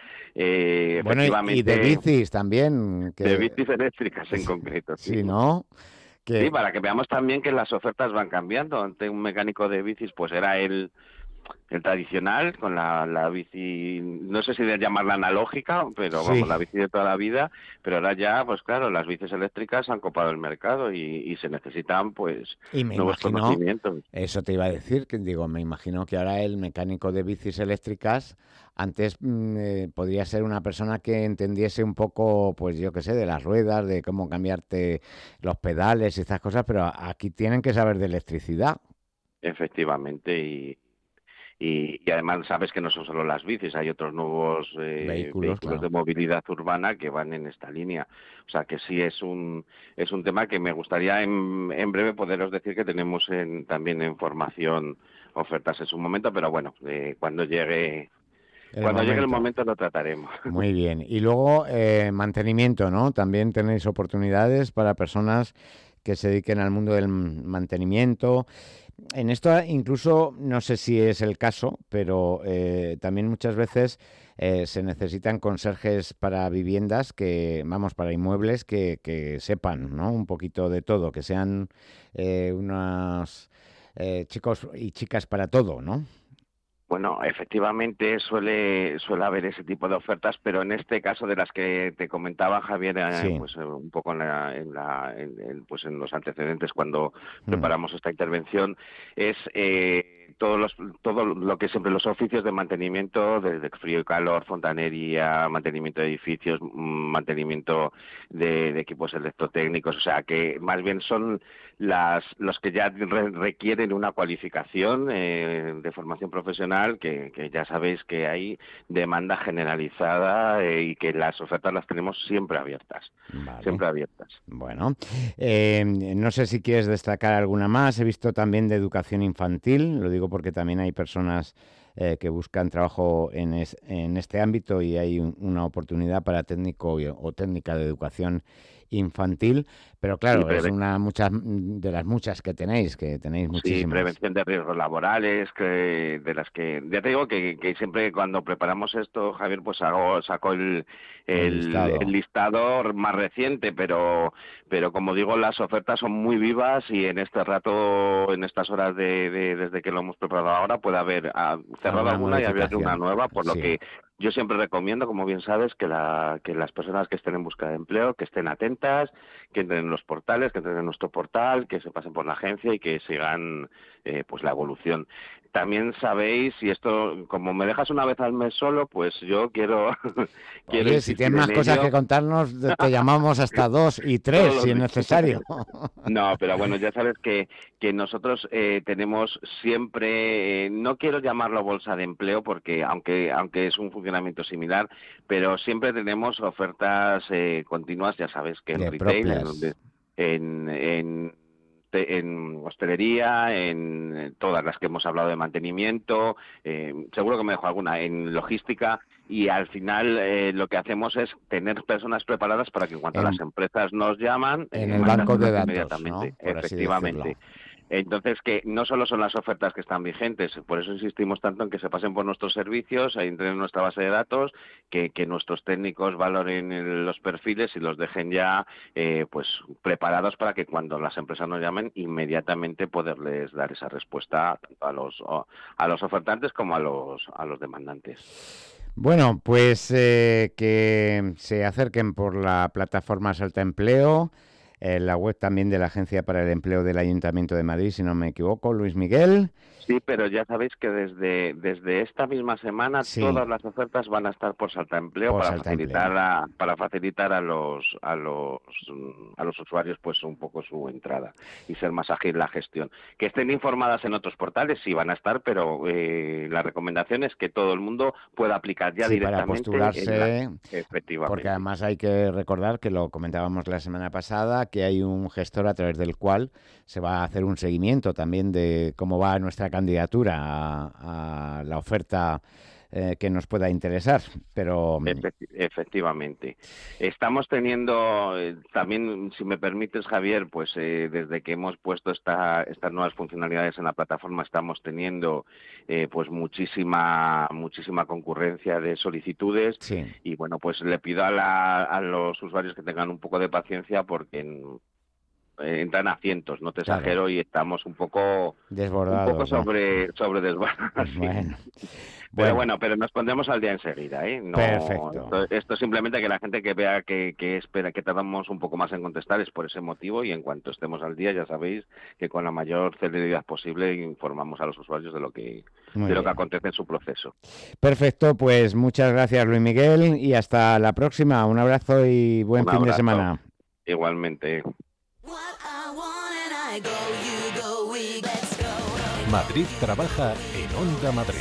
eh, bueno, efectivamente... y de bicis también. Que... De bicis eléctricas en concreto. Sí, sí, ¿no? Que... Sí, para que veamos también que las ofertas van cambiando. Ante un mecánico de bicis, pues era el... el tradicional, con la, la bici, no sé si de llamarla analógica, pero sí. vamos, la bici de toda la vida, pero ahora ya, pues claro, las bicis eléctricas han copado el mercado y, y se necesitan, pues, y me nuevos imagino, conocimientos. Eso te iba a decir, que digo, me imagino que ahora el mecánico de bicis eléctricas, antes eh, podría ser una persona que entendiese un poco, pues yo qué sé, de las ruedas, de cómo cambiarte los pedales y estas cosas, pero aquí tienen que saber de electricidad. Efectivamente, y... Y, y además sabes que no son solo las bicis, hay otros nuevos eh, vehículos, vehículos claro. de movilidad urbana que van en esta línea. O sea que sí es un es un tema que me gustaría en, en breve poderos decir que tenemos en, también en formación ofertas en su momento, pero bueno, eh, cuando llegue el cuando momento. llegue el momento lo trataremos. Muy bien. Y luego eh, mantenimiento, ¿no? También tenéis oportunidades para personas que se dediquen al mundo del mantenimiento. En esto incluso, no sé si es el caso, pero eh, también muchas veces eh, se necesitan conserjes para viviendas, que vamos, para inmuebles que, que sepan, ¿no? Un poquito de todo, que sean eh, unos eh, chicos y chicas para todo, ¿no? Bueno, efectivamente suele suele haber ese tipo de ofertas, pero en este caso de las que te comentaba Javier, eh, Sí. pues eh, un poco en, la, en, la, en, en, pues en los antecedentes cuando Mm. preparamos esta intervención, es eh, todos los, todo lo que siempre los oficios de mantenimiento, desde frío y calor, fontanería, mantenimiento de edificios, mm, mantenimiento de, de equipos electrotécnicos, o sea que más bien son las los que ya re- requieren una cualificación eh, de formación profesional, que, que ya sabéis que hay demanda generalizada eh, y que las ofertas las tenemos siempre abiertas, Vale. siempre abiertas. Bueno, eh, no sé si quieres destacar alguna más. He visto también de educación infantil, lo digo porque también hay personas eh, que buscan trabajo en, es, en este ámbito y hay un, una oportunidad para técnico y- o técnica de educación infantil, pero claro, Sí, es preve- una muchas de las muchas que tenéis, que tenéis Sí, muchísimas. prevención de riesgos laborales, que de las que ya te digo que, que siempre cuando preparamos esto, Javier, pues hago saco el, El el, listado. el listado más reciente, pero pero como digo, las ofertas son muy vivas y en este rato, en estas horas de, de- desde que lo hemos preparado ahora, puede haber ah, cerrado Alguna alguna y abierto una modificación. nueva, por lo Sí. que yo siempre recomiendo, como bien sabes, que, la, que las personas que estén en busca de empleo, que estén atentas, que entren en los portales, que entren en nuestro portal, que se pasen por la agencia y que sigan eh, pues la evolución. También sabéis, y esto, como me dejas una vez al mes solo, pues yo quiero... quiero Oye, si insistir tienes más en cosas ello. que contarnos, te te llamamos hasta dos y tres, Todos los si es días. necesario. No, pero bueno, ya sabes que, que nosotros eh, tenemos siempre, eh, no quiero llamarlo bolsa de empleo porque aunque aunque es un funcionamiento similar, pero siempre tenemos ofertas eh, continuas, ya sabes que en De retail, en, propias. donde- en, en, te- en hostelería, en eh, todas las que hemos hablado de mantenimiento, eh, seguro que me dejo alguna, en logística. Y al final eh, lo que hacemos es tener personas preparadas para que en cuanto En- las empresas nos llaman, en eh, el banco de mandárselas datos, inmediatamente. ¿no? Por así Efectivamente. decirlo. Entonces, que no solo son las ofertas que están vigentes, por eso insistimos tanto en que se pasen por nuestros servicios, ahí entren en nuestra base de datos, que, que nuestros técnicos valoren el- los perfiles y los dejen ya eh, pues preparados para que cuando las empresas nos llamen, inmediatamente poderles dar esa respuesta tanto a los a los ofertantes como a los a los demandantes. Bueno, pues eh, que se acerquen por la plataforma Salta Empleo, eh, la web también de la Agencia para el Empleo del Ayuntamiento de Madrid, si no me equivoco, Luis Miguel. Sí, pero ya sabéis que desde desde esta misma semana Sí. todas las ofertas van a estar por Salta Empleo Por para Salta facilitar Empleo. a, para facilitar a los a los mm, a los usuarios pues un poco su entrada y ser más ágil la gestión. Que estén informadas en otros portales sí van a estar, pero eh, la recomendación es que todo el mundo pueda aplicar ya Sí, para directamente postularse, en la, efectivamente. porque además hay que recordar que lo comentábamos la semana pasada, que hay un gestor a través del cual se va a hacer un seguimiento también de cómo va nuestra candidatura a, a la oferta eh, que nos pueda interesar, pero... Efectivamente. Estamos teniendo, eh, también, si me permites, Javier, pues eh, desde que hemos puesto esta, estas nuevas funcionalidades en la plataforma, estamos teniendo eh, pues muchísima muchísima concurrencia de solicitudes. Sí. Y bueno, pues le pido a, la, a los usuarios que tengan un poco de paciencia porque en, entran a cientos, no te Claro. exagero, y estamos un poco Desbordados, un poco ¿no? sobre sobre desbordados. Sí. Bueno. Pero Bueno. bueno, pero nos pondremos al día enseguida, ¿eh? No, Perfecto. Esto, esto simplemente que la gente que vea que, que espera que tardamos un poco más en contestar es por ese motivo, y en cuanto estemos al día ya sabéis que con la mayor celeridad posible informamos a los usuarios de lo que Muy de lo que bien. acontece en su proceso. Perfecto, pues muchas gracias, Luis Miguel, y hasta la próxima. Un abrazo y buen Un fin de abrazo. semana. Igualmente. Madrid trabaja en Onda Madrid.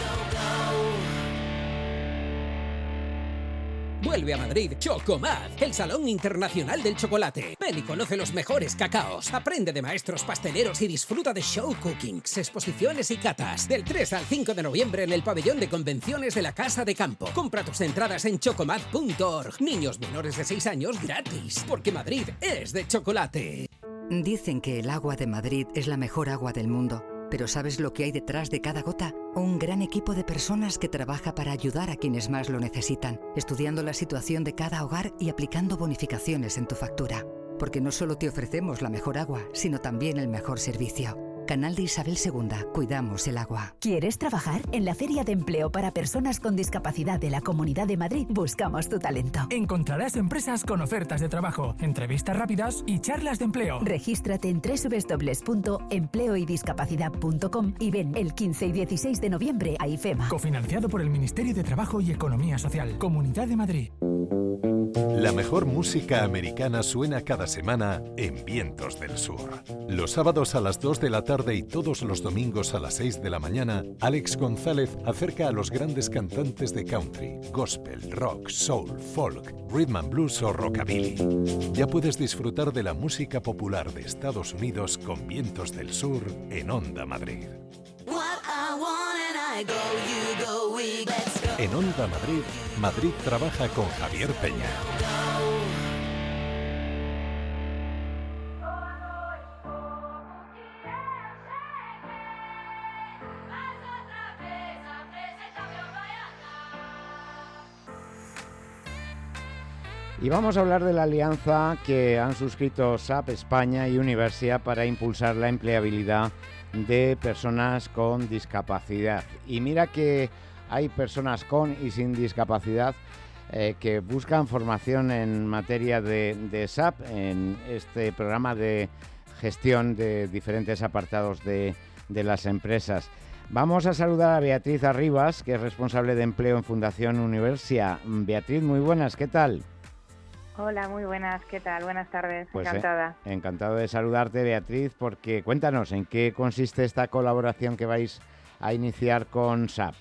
Vuelve a Madrid Chocomad, el Salón Internacional del Chocolate. Ven y conoce los mejores cacaos. Aprende de maestros pasteleros y disfruta de show cookings, exposiciones y catas. Del tres al cinco de noviembre en el pabellón de convenciones de la Casa de Campo. Compra tus entradas en chocomad punto org. Niños menores de seis años gratis, porque Madrid es de chocolate. Dicen que el agua de Madrid es la mejor agua del mundo. Pero ¿sabes lo que hay detrás de cada gota? Un gran equipo de personas que trabaja para ayudar a quienes más lo necesitan, estudiando la situación de cada hogar y aplicando bonificaciones en tu factura. Porque no solo te ofrecemos la mejor agua, sino también el mejor servicio. Canal de Isabel segunda. Cuidamos el agua. ¿Quieres trabajar? En la Feria de Empleo para Personas con Discapacidad de la Comunidad de Madrid buscamos tu talento. Encontrarás empresas con ofertas de trabajo, entrevistas rápidas y charlas de empleo. Regístrate en doble u doble u doble u punto empleo y discapacidad punto com y ven el quince y dieciséis de noviembre a IFEMA. Cofinanciado por el Ministerio de Trabajo y Economía Social, Comunidad de Madrid. La mejor música americana suena cada semana en Vientos del Sur. Los sábados a las dos de la tarde y todos los domingos a las seis de la mañana, Alex González acerca a los grandes cantantes de country, gospel, rock, soul, folk, rhythm and blues o rockabilly. Ya puedes disfrutar de la música popular de Estados Unidos con Vientos del Sur en Onda Madrid. En Onda Madrid, Madrid trabaja con Javier Peña. Y vamos a hablar de la alianza que han suscrito S A P España y Universia para impulsar la empleabilidad de personas con discapacidad. Y mira que hay personas con y sin discapacidad eh, que buscan formación en materia de, de S A P en este programa de gestión de diferentes apartados de, de las empresas. Vamos a saludar a Beatriz Arribas, que es responsable de empleo en Fundación Universia. Beatriz, muy buenas, ¿qué tal? Hola, muy buenas, ¿qué tal? Buenas tardes, Pues, encantada. Eh, encantado de saludarte, Beatriz, porque cuéntanos, ¿en qué consiste esta colaboración que vais a iniciar con S A P?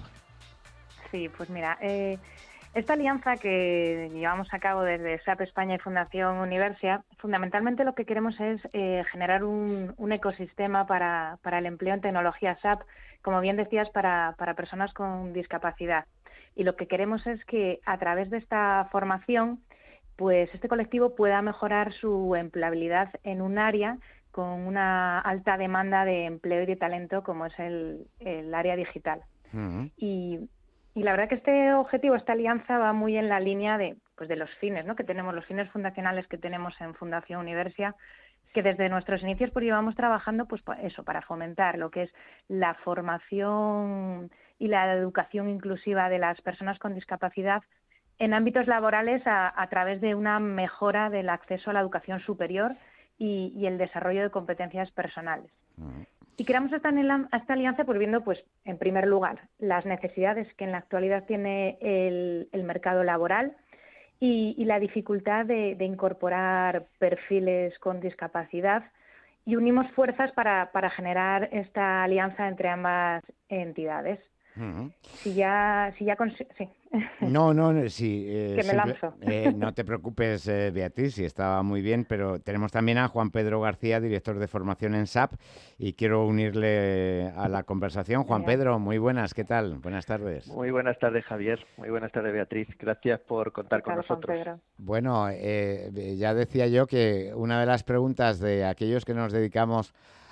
Sí, pues mira, eh, esta alianza que llevamos a cabo desde S A P España y Fundación Universia, fundamentalmente lo que queremos es eh, generar un, un ecosistema para, para el empleo en tecnología S A P, como bien decías, para, para personas con discapacidad. Y lo que queremos es que a través de esta formación, pues este colectivo pueda mejorar su empleabilidad en un área con una alta demanda de empleo y de talento como es el, el área digital. Uh-huh. y, y la verdad que este objetivo, esta alianza va muy en la línea de, pues de los fines, ¿no? que tenemos, los fines fundacionales que tenemos en Fundación Universia, que desde nuestros inicios pues llevamos trabajando pues eso, para fomentar lo que es la formación y la educación inclusiva de las personas con discapacidad en ámbitos laborales a, a través de una mejora del acceso a la educación superior y, y el desarrollo de competencias personales. Uh-huh. Y creamos esta, esta alianza pues viendo, pues, en primer lugar, las necesidades que en la actualidad tiene el, el mercado laboral y, y la dificultad de, de incorporar perfiles con discapacidad, y unimos fuerzas para, para generar esta alianza entre ambas entidades. Uh-huh. Si ya, si ya cons- sí. No, no, no, sí. Eh, que me simple, lanzo. eh, no te preocupes, eh, Beatriz, sí, estaba muy bien, pero tenemos también a Juan Pedro García, director de formación en S A P, y quiero unirle a la conversación. Juan Genial. Pedro, muy buenas, ¿qué tal? Buenas tardes. Muy buenas tardes, Javier. Muy buenas tardes, Beatriz. Gracias por contar con nosotros. Bueno, eh, ya decía yo que una de las preguntas de aquellos que nos dedicamos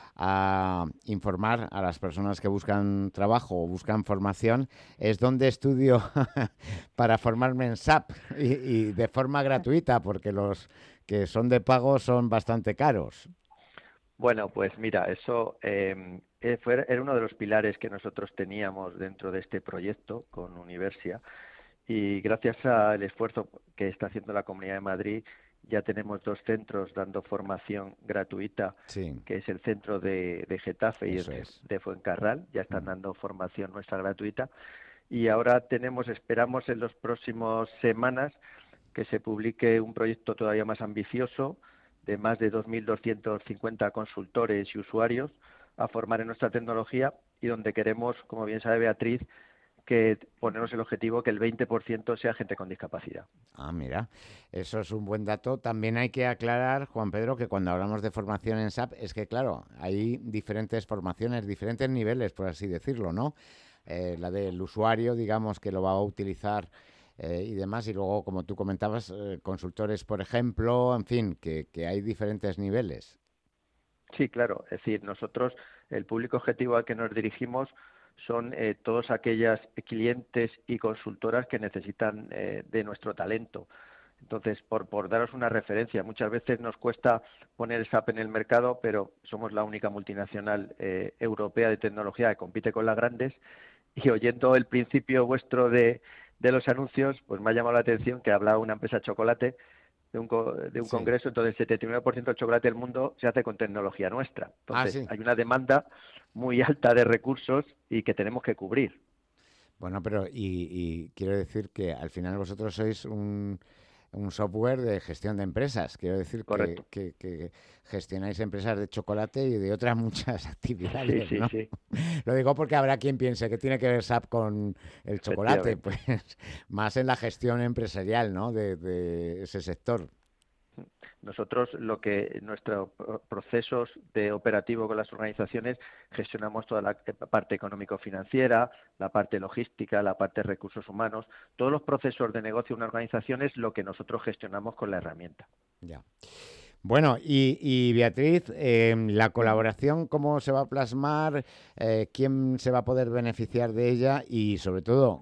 a informar a las personas que buscan trabajo o buscan formación es dónde estudio para formarme en S A P y, y de forma gratuita, porque los que son de pago son bastante caros. Bueno, pues mira, eso eh, fue, era uno de los pilares que nosotros teníamos dentro de este proyecto con Universia, y gracias al esfuerzo que está haciendo la Comunidad de Madrid ya tenemos dos centros dando formación gratuita, sí. que es el centro de, de Getafe y Eso el es. de Fuencarral, ya están dando formación nuestra gratuita, y ahora tenemos, esperamos en las próximas semanas que se publique un proyecto todavía más ambicioso de más de dos mil doscientos cincuenta consultores y usuarios a formar en nuestra tecnología, y donde queremos, como bien sabe Beatriz, que ponernos el objetivo que el veinte por ciento sea gente con discapacidad. Ah, mira, eso es un buen dato. También hay que aclarar, Juan Pedro, que cuando hablamos de formación en S A P, es que, claro, hay diferentes formaciones, diferentes niveles, por así decirlo, ¿no? Eh, la del usuario, digamos, que lo va a utilizar eh, y demás, y luego, como tú comentabas, eh, consultores, por ejemplo, en fin, que, que hay diferentes niveles. Sí, claro, es decir, nosotros, el público objetivo al que nos dirigimos son eh, todos aquellos clientes y consultoras que necesitan eh, de nuestro talento. Entonces, por, por daros una referencia, muchas veces nos cuesta poner S A P en el mercado, pero somos la única multinacional eh, europea de tecnología que compite con las grandes, y oyendo el principio vuestro de, de los anuncios, pues me ha llamado la atención que hablaba una empresa de chocolate de un, co de un sí. congreso, entonces el setenta y nueve por ciento del chocolate del mundo se hace con tecnología nuestra. Entonces, ah, sí. hay una demanda muy alta de recursos y que tenemos que cubrir. Bueno, pero y, y quiero decir que al final vosotros sois un, un software de gestión de empresas. Quiero decir que, que, que gestionáis empresas de chocolate y de otras muchas actividades, sí, sí, ¿no? Sí. Lo digo porque habrá quien piense que tiene que ver S A P con el chocolate, pues más en la gestión empresarial, ¿no? De, de ese sector. Nosotros lo que nuestros procesos de operativo con las organizaciones gestionamos toda la parte económico-financiera, la parte logística, la parte de recursos humanos, todos los procesos de negocio de una organización es lo que nosotros gestionamos con la herramienta. Ya. Bueno, y, y Beatriz, eh, la colaboración, ¿cómo se va a plasmar? Eh, ¿Quién se va a poder beneficiar de ella? Y sobre todo,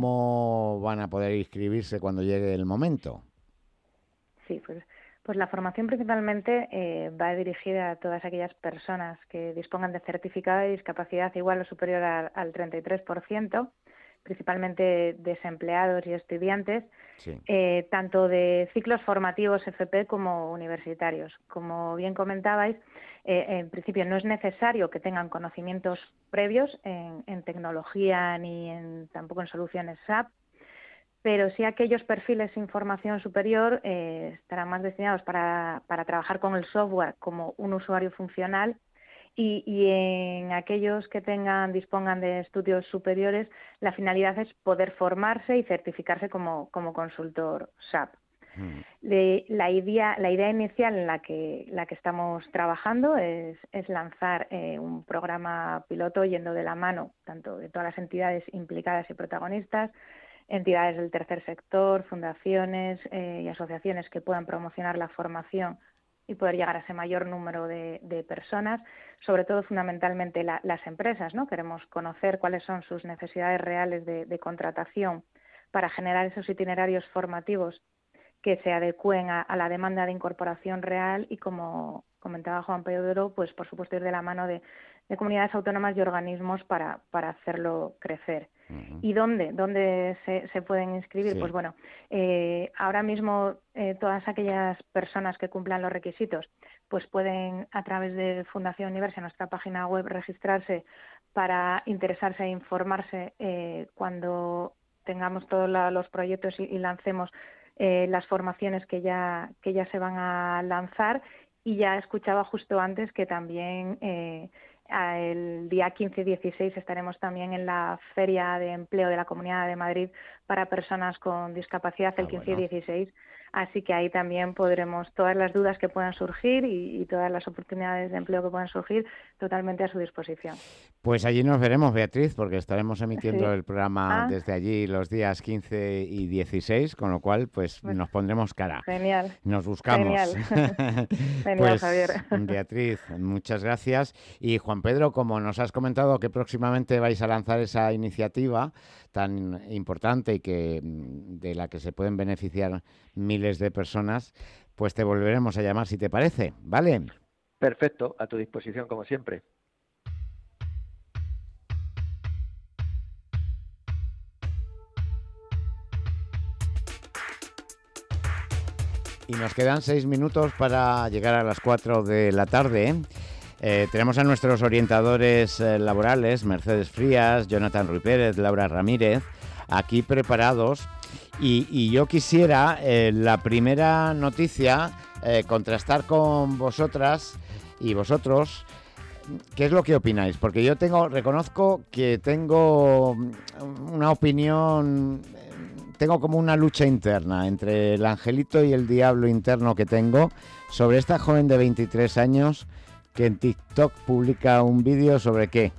¿cómo van a poder inscribirse cuando llegue el momento? Sí, pues, pues la formación principalmente eh, va dirigida a todas aquellas personas que dispongan de certificado de discapacidad igual o superior a, al treinta y tres por ciento, principalmente desempleados y estudiantes, sí. eh, tanto de ciclos formativos F P como universitarios. Como bien comentabais, eh, en principio no es necesario que tengan conocimientos previos en, en tecnología ni en, tampoco en soluciones S A P, pero sí aquellos perfiles sin formación superior eh, estarán más destinados para, para trabajar con el software como un usuario funcional, y, y en aquellos que tengan dispongan de estudios superiores, la finalidad es poder formarse y certificarse como, como consultor S A P. Mm. De, la, idea, la idea inicial en la que, la que estamos trabajando es, es lanzar eh, un programa piloto yendo de la mano tanto de todas las entidades implicadas y protagonistas, entidades del tercer sector, fundaciones eh, y asociaciones que puedan promocionar la formación y poder llegar a ese mayor número de, de personas, sobre todo fundamentalmente la, las empresas, ¿no? Queremos conocer cuáles son sus necesidades reales de, de contratación para generar esos itinerarios formativos que se adecúen a, a la demanda de incorporación real y, como comentaba Juan Pedro, pues por supuesto ir de la mano de, de comunidades autónomas y organismos para, para hacerlo crecer. Uh-huh. ¿Y dónde? ¿Dónde se, se pueden inscribir? Sí. Pues bueno, eh, ahora mismo eh, todas aquellas personas que cumplan los requisitos pues pueden a través de Fundación Universia, nuestra página web, registrarse para interesarse e informarse eh, cuando tengamos todos la, los proyectos y, y lancemos eh, las formaciones que ya, que ya se van a lanzar. Y ya escuchaba justo antes que también eh, el día quince y dieciséis estaremos también en la Feria de Empleo de la Comunidad de Madrid para personas con discapacidad el ah, quince bueno. y dieciséis. Así que ahí también podremos, todas las dudas que puedan surgir y, y todas las oportunidades de empleo que puedan surgir, totalmente a su disposición. Pues allí nos veremos, Beatriz, porque estaremos emitiendo sí. el programa ah. desde allí los días quince y dieciséis, con lo cual pues, pues nos pondremos cara. Genial. Nos buscamos. Genial, Genial pues, Javier. Beatriz, muchas gracias. Y Juan Pedro, como nos has comentado que próximamente vais a lanzar esa iniciativa tan importante y que de la que se pueden beneficiar miles de personas, pues te volveremos a llamar si te parece, ¿vale? Perfecto, a tu disposición como siempre. Y nos quedan seis minutos para llegar a las cuatro de la tarde, ¿eh? Eh, tenemos a nuestros orientadores eh, laborales, Mercedes Frías, Jonathan Ruy Pérez, Laura Ramírez, aquí preparados. Y, y yo quisiera, eh, la primera noticia, eh, contrastar con vosotras y vosotros, ¿qué es lo que opináis? Porque yo tengo, reconozco que tengo una opinión, tengo como una lucha interna entre el angelito y el diablo interno que tengo sobre esta joven de veintitrés años que en TikTok publica un vídeo sobre qué.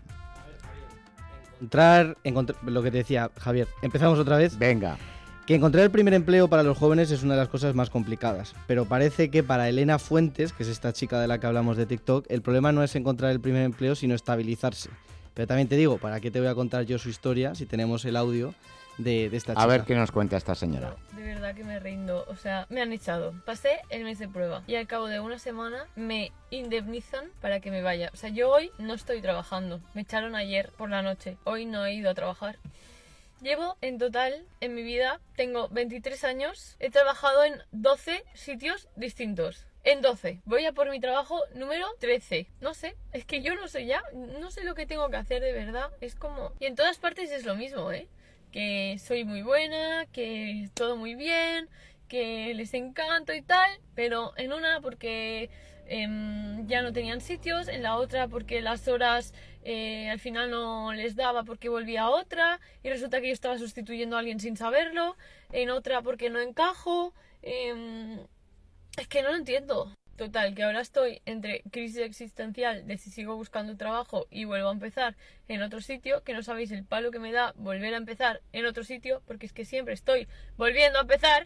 Encontrar, encontrar, lo que te decía Javier, empezamos otra vez. Venga. Que encontrar el primer empleo para los jóvenes es una de las cosas más complicadas, pero parece que para Elena Fuentes, que es esta chica de la que hablamos de TikTok, el problema no es encontrar el primer empleo, sino estabilizarse. Pero también te digo, ¿para qué te voy a contar yo su historia si tenemos el audio de, de esta chica? A ver qué nos cuenta esta señora. De verdad que me rindo, o sea, me han echado. Pasé el mes de prueba y al cabo de una semana me indemnizan para que me vaya. O sea, yo hoy no estoy trabajando, me echaron ayer por la noche, hoy no he ido a trabajar. Llevo en total, en mi vida, tengo veintitrés años, he trabajado en doce sitios distintos. En doce. Voy a por mi trabajo número trece. No sé, es que yo no sé ya, no sé lo que tengo que hacer de verdad. Es como... Y en todas partes es lo mismo, ¿eh? Que soy muy buena, que todo muy bien, que les encanto y tal, pero en una porque eh, ya no tenían sitios, en la otra porque las horas... Eh, al final no les daba porque volvía a otra y resulta que yo estaba sustituyendo a alguien sin saberlo, en otra porque no encajo, eh, es que no lo entiendo. Total, que ahora estoy entre crisis existencial de si sigo buscando trabajo y vuelvo a empezar en otro sitio, que no sabéis el palo que me da volver a empezar en otro sitio, porque es que siempre estoy volviendo a empezar.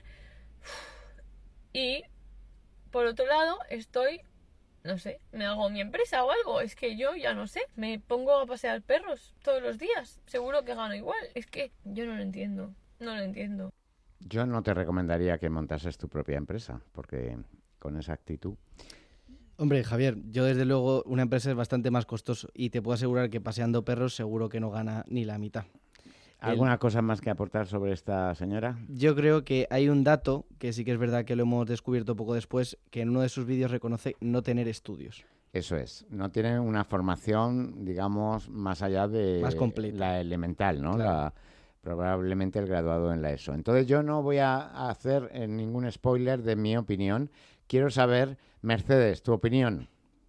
Y por otro lado estoy... no sé, me hago mi empresa o algo, es que yo ya no sé, me pongo a pasear perros todos los días, seguro que gano igual, es que yo no lo entiendo, no lo entiendo. Yo no te recomendaría que montases tu propia empresa, porque con esa actitud... Hombre, Javier, yo desde luego una empresa es bastante más costoso y te puedo asegurar que paseando perros seguro que no gana ni la mitad. ¿Alguna el... cosa más que aportar sobre esta señora? Yo creo que hay un dato, que sí que es verdad que lo hemos descubierto poco después, que en uno de sus vídeos reconoce no tener estudios. Eso es, no tiene una formación, digamos, más allá de más completa. La elemental, ¿no? Claro. La, probablemente el graduado en la ESO. Entonces yo no voy a hacer ningún spoiler de mi opinión. Quiero saber, Mercedes, tu opinión.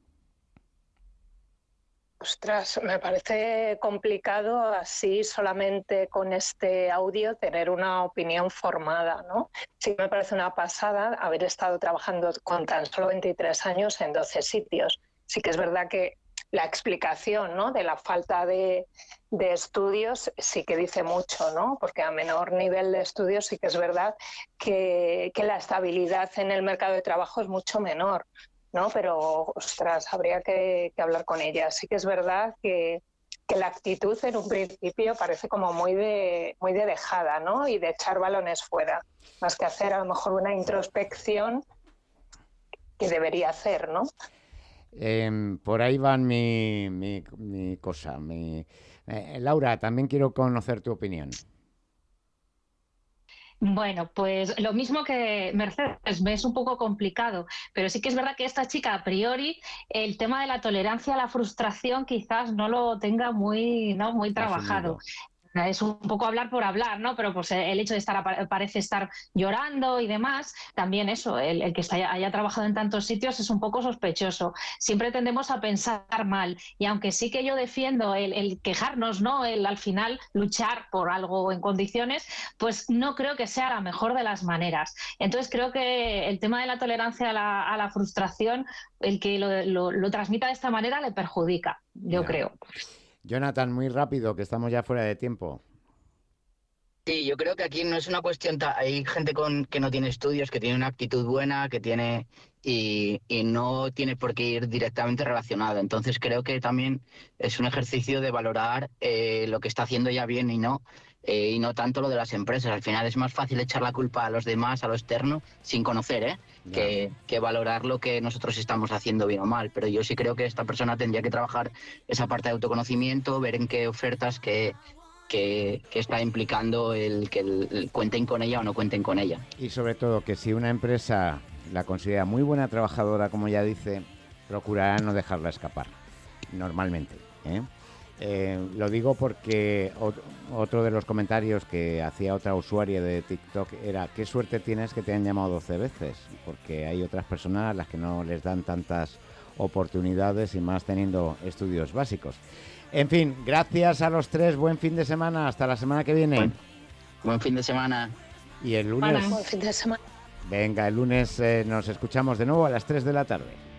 Ostras, me parece complicado así solamente con este audio tener una opinión formada, ¿no? Sí me parece una pasada haber estado trabajando con tan solo veintitrés años en doce sitios. Sí que es verdad que la explicación, ¿no?, de la falta de, de estudios sí que dice mucho, ¿no? Porque a menor nivel de estudios sí que es verdad que, que la estabilidad en el mercado de trabajo es mucho menor, ¿no? Pero, ostras, habría que, que hablar con ella. Sí que es verdad que, que la actitud en un principio parece como muy de, muy de dejada, ¿no? Y de echar balones fuera, más que hacer a lo mejor una introspección que debería hacer, ¿no? Eh, por ahí van mi, mi, mi cosa. Mi... Eh, Laura, también quiero conocer tu opinión. Bueno, pues lo mismo que Mercedes, me es un poco complicado, pero sí que es verdad que esta chica a priori el tema de la tolerancia a la frustración quizás no lo tenga muy, ¿no? muy trabajado. es un poco hablar por hablar, ¿no? Pero pues el hecho de estar, parece estar llorando y demás, también eso, el, el que está, haya trabajado en tantos sitios es un poco sospechoso. Siempre tendemos a pensar mal, y aunque sí que yo defiendo el, el quejarnos, ¿no? El al final luchar por algo en condiciones, pues no creo que sea la mejor de las maneras. Entonces creo que el tema de la tolerancia a la, a la frustración, el que lo, lo, lo transmita de esta manera le perjudica, yo Ya. creo. Jonathan, muy rápido, que estamos ya fuera de tiempo. Sí, yo creo que aquí no es una cuestión, ta- hay gente con que no tiene estudios, que tiene una actitud buena, que tiene y, y no tiene por qué ir directamente relacionado. Entonces creo que también es un ejercicio de valorar eh, lo que está haciendo ya bien y no, eh, y no tanto lo de las empresas. Al final es más fácil echar la culpa a los demás, a lo externo, sin conocer, ¿eh? Que, que valorar lo que nosotros estamos haciendo bien o mal. Pero yo sí creo que esta persona tendría que trabajar esa parte de autoconocimiento, ver en qué ofertas, que Que, que está implicando el que el, el cuenten con ella o no cuenten con ella. Y sobre todo que si una empresa la considera muy buena trabajadora, como ya dice, procurará no dejarla escapar, normalmente, ¿eh? Eh, lo digo porque ot- otro de los comentarios que hacía otra usuaria de TikTok era: qué suerte tienes que te han llamado doce veces, porque hay otras personas a las que no les dan tantas oportunidades, y más teniendo estudios básicos. En fin, gracias a los tres, buen fin de semana, hasta la semana que viene. Buen, buen fin de semana. Y el lunes... Buen fin de semana. Venga, el lunes eh, nos escuchamos de nuevo a las tres de la tarde.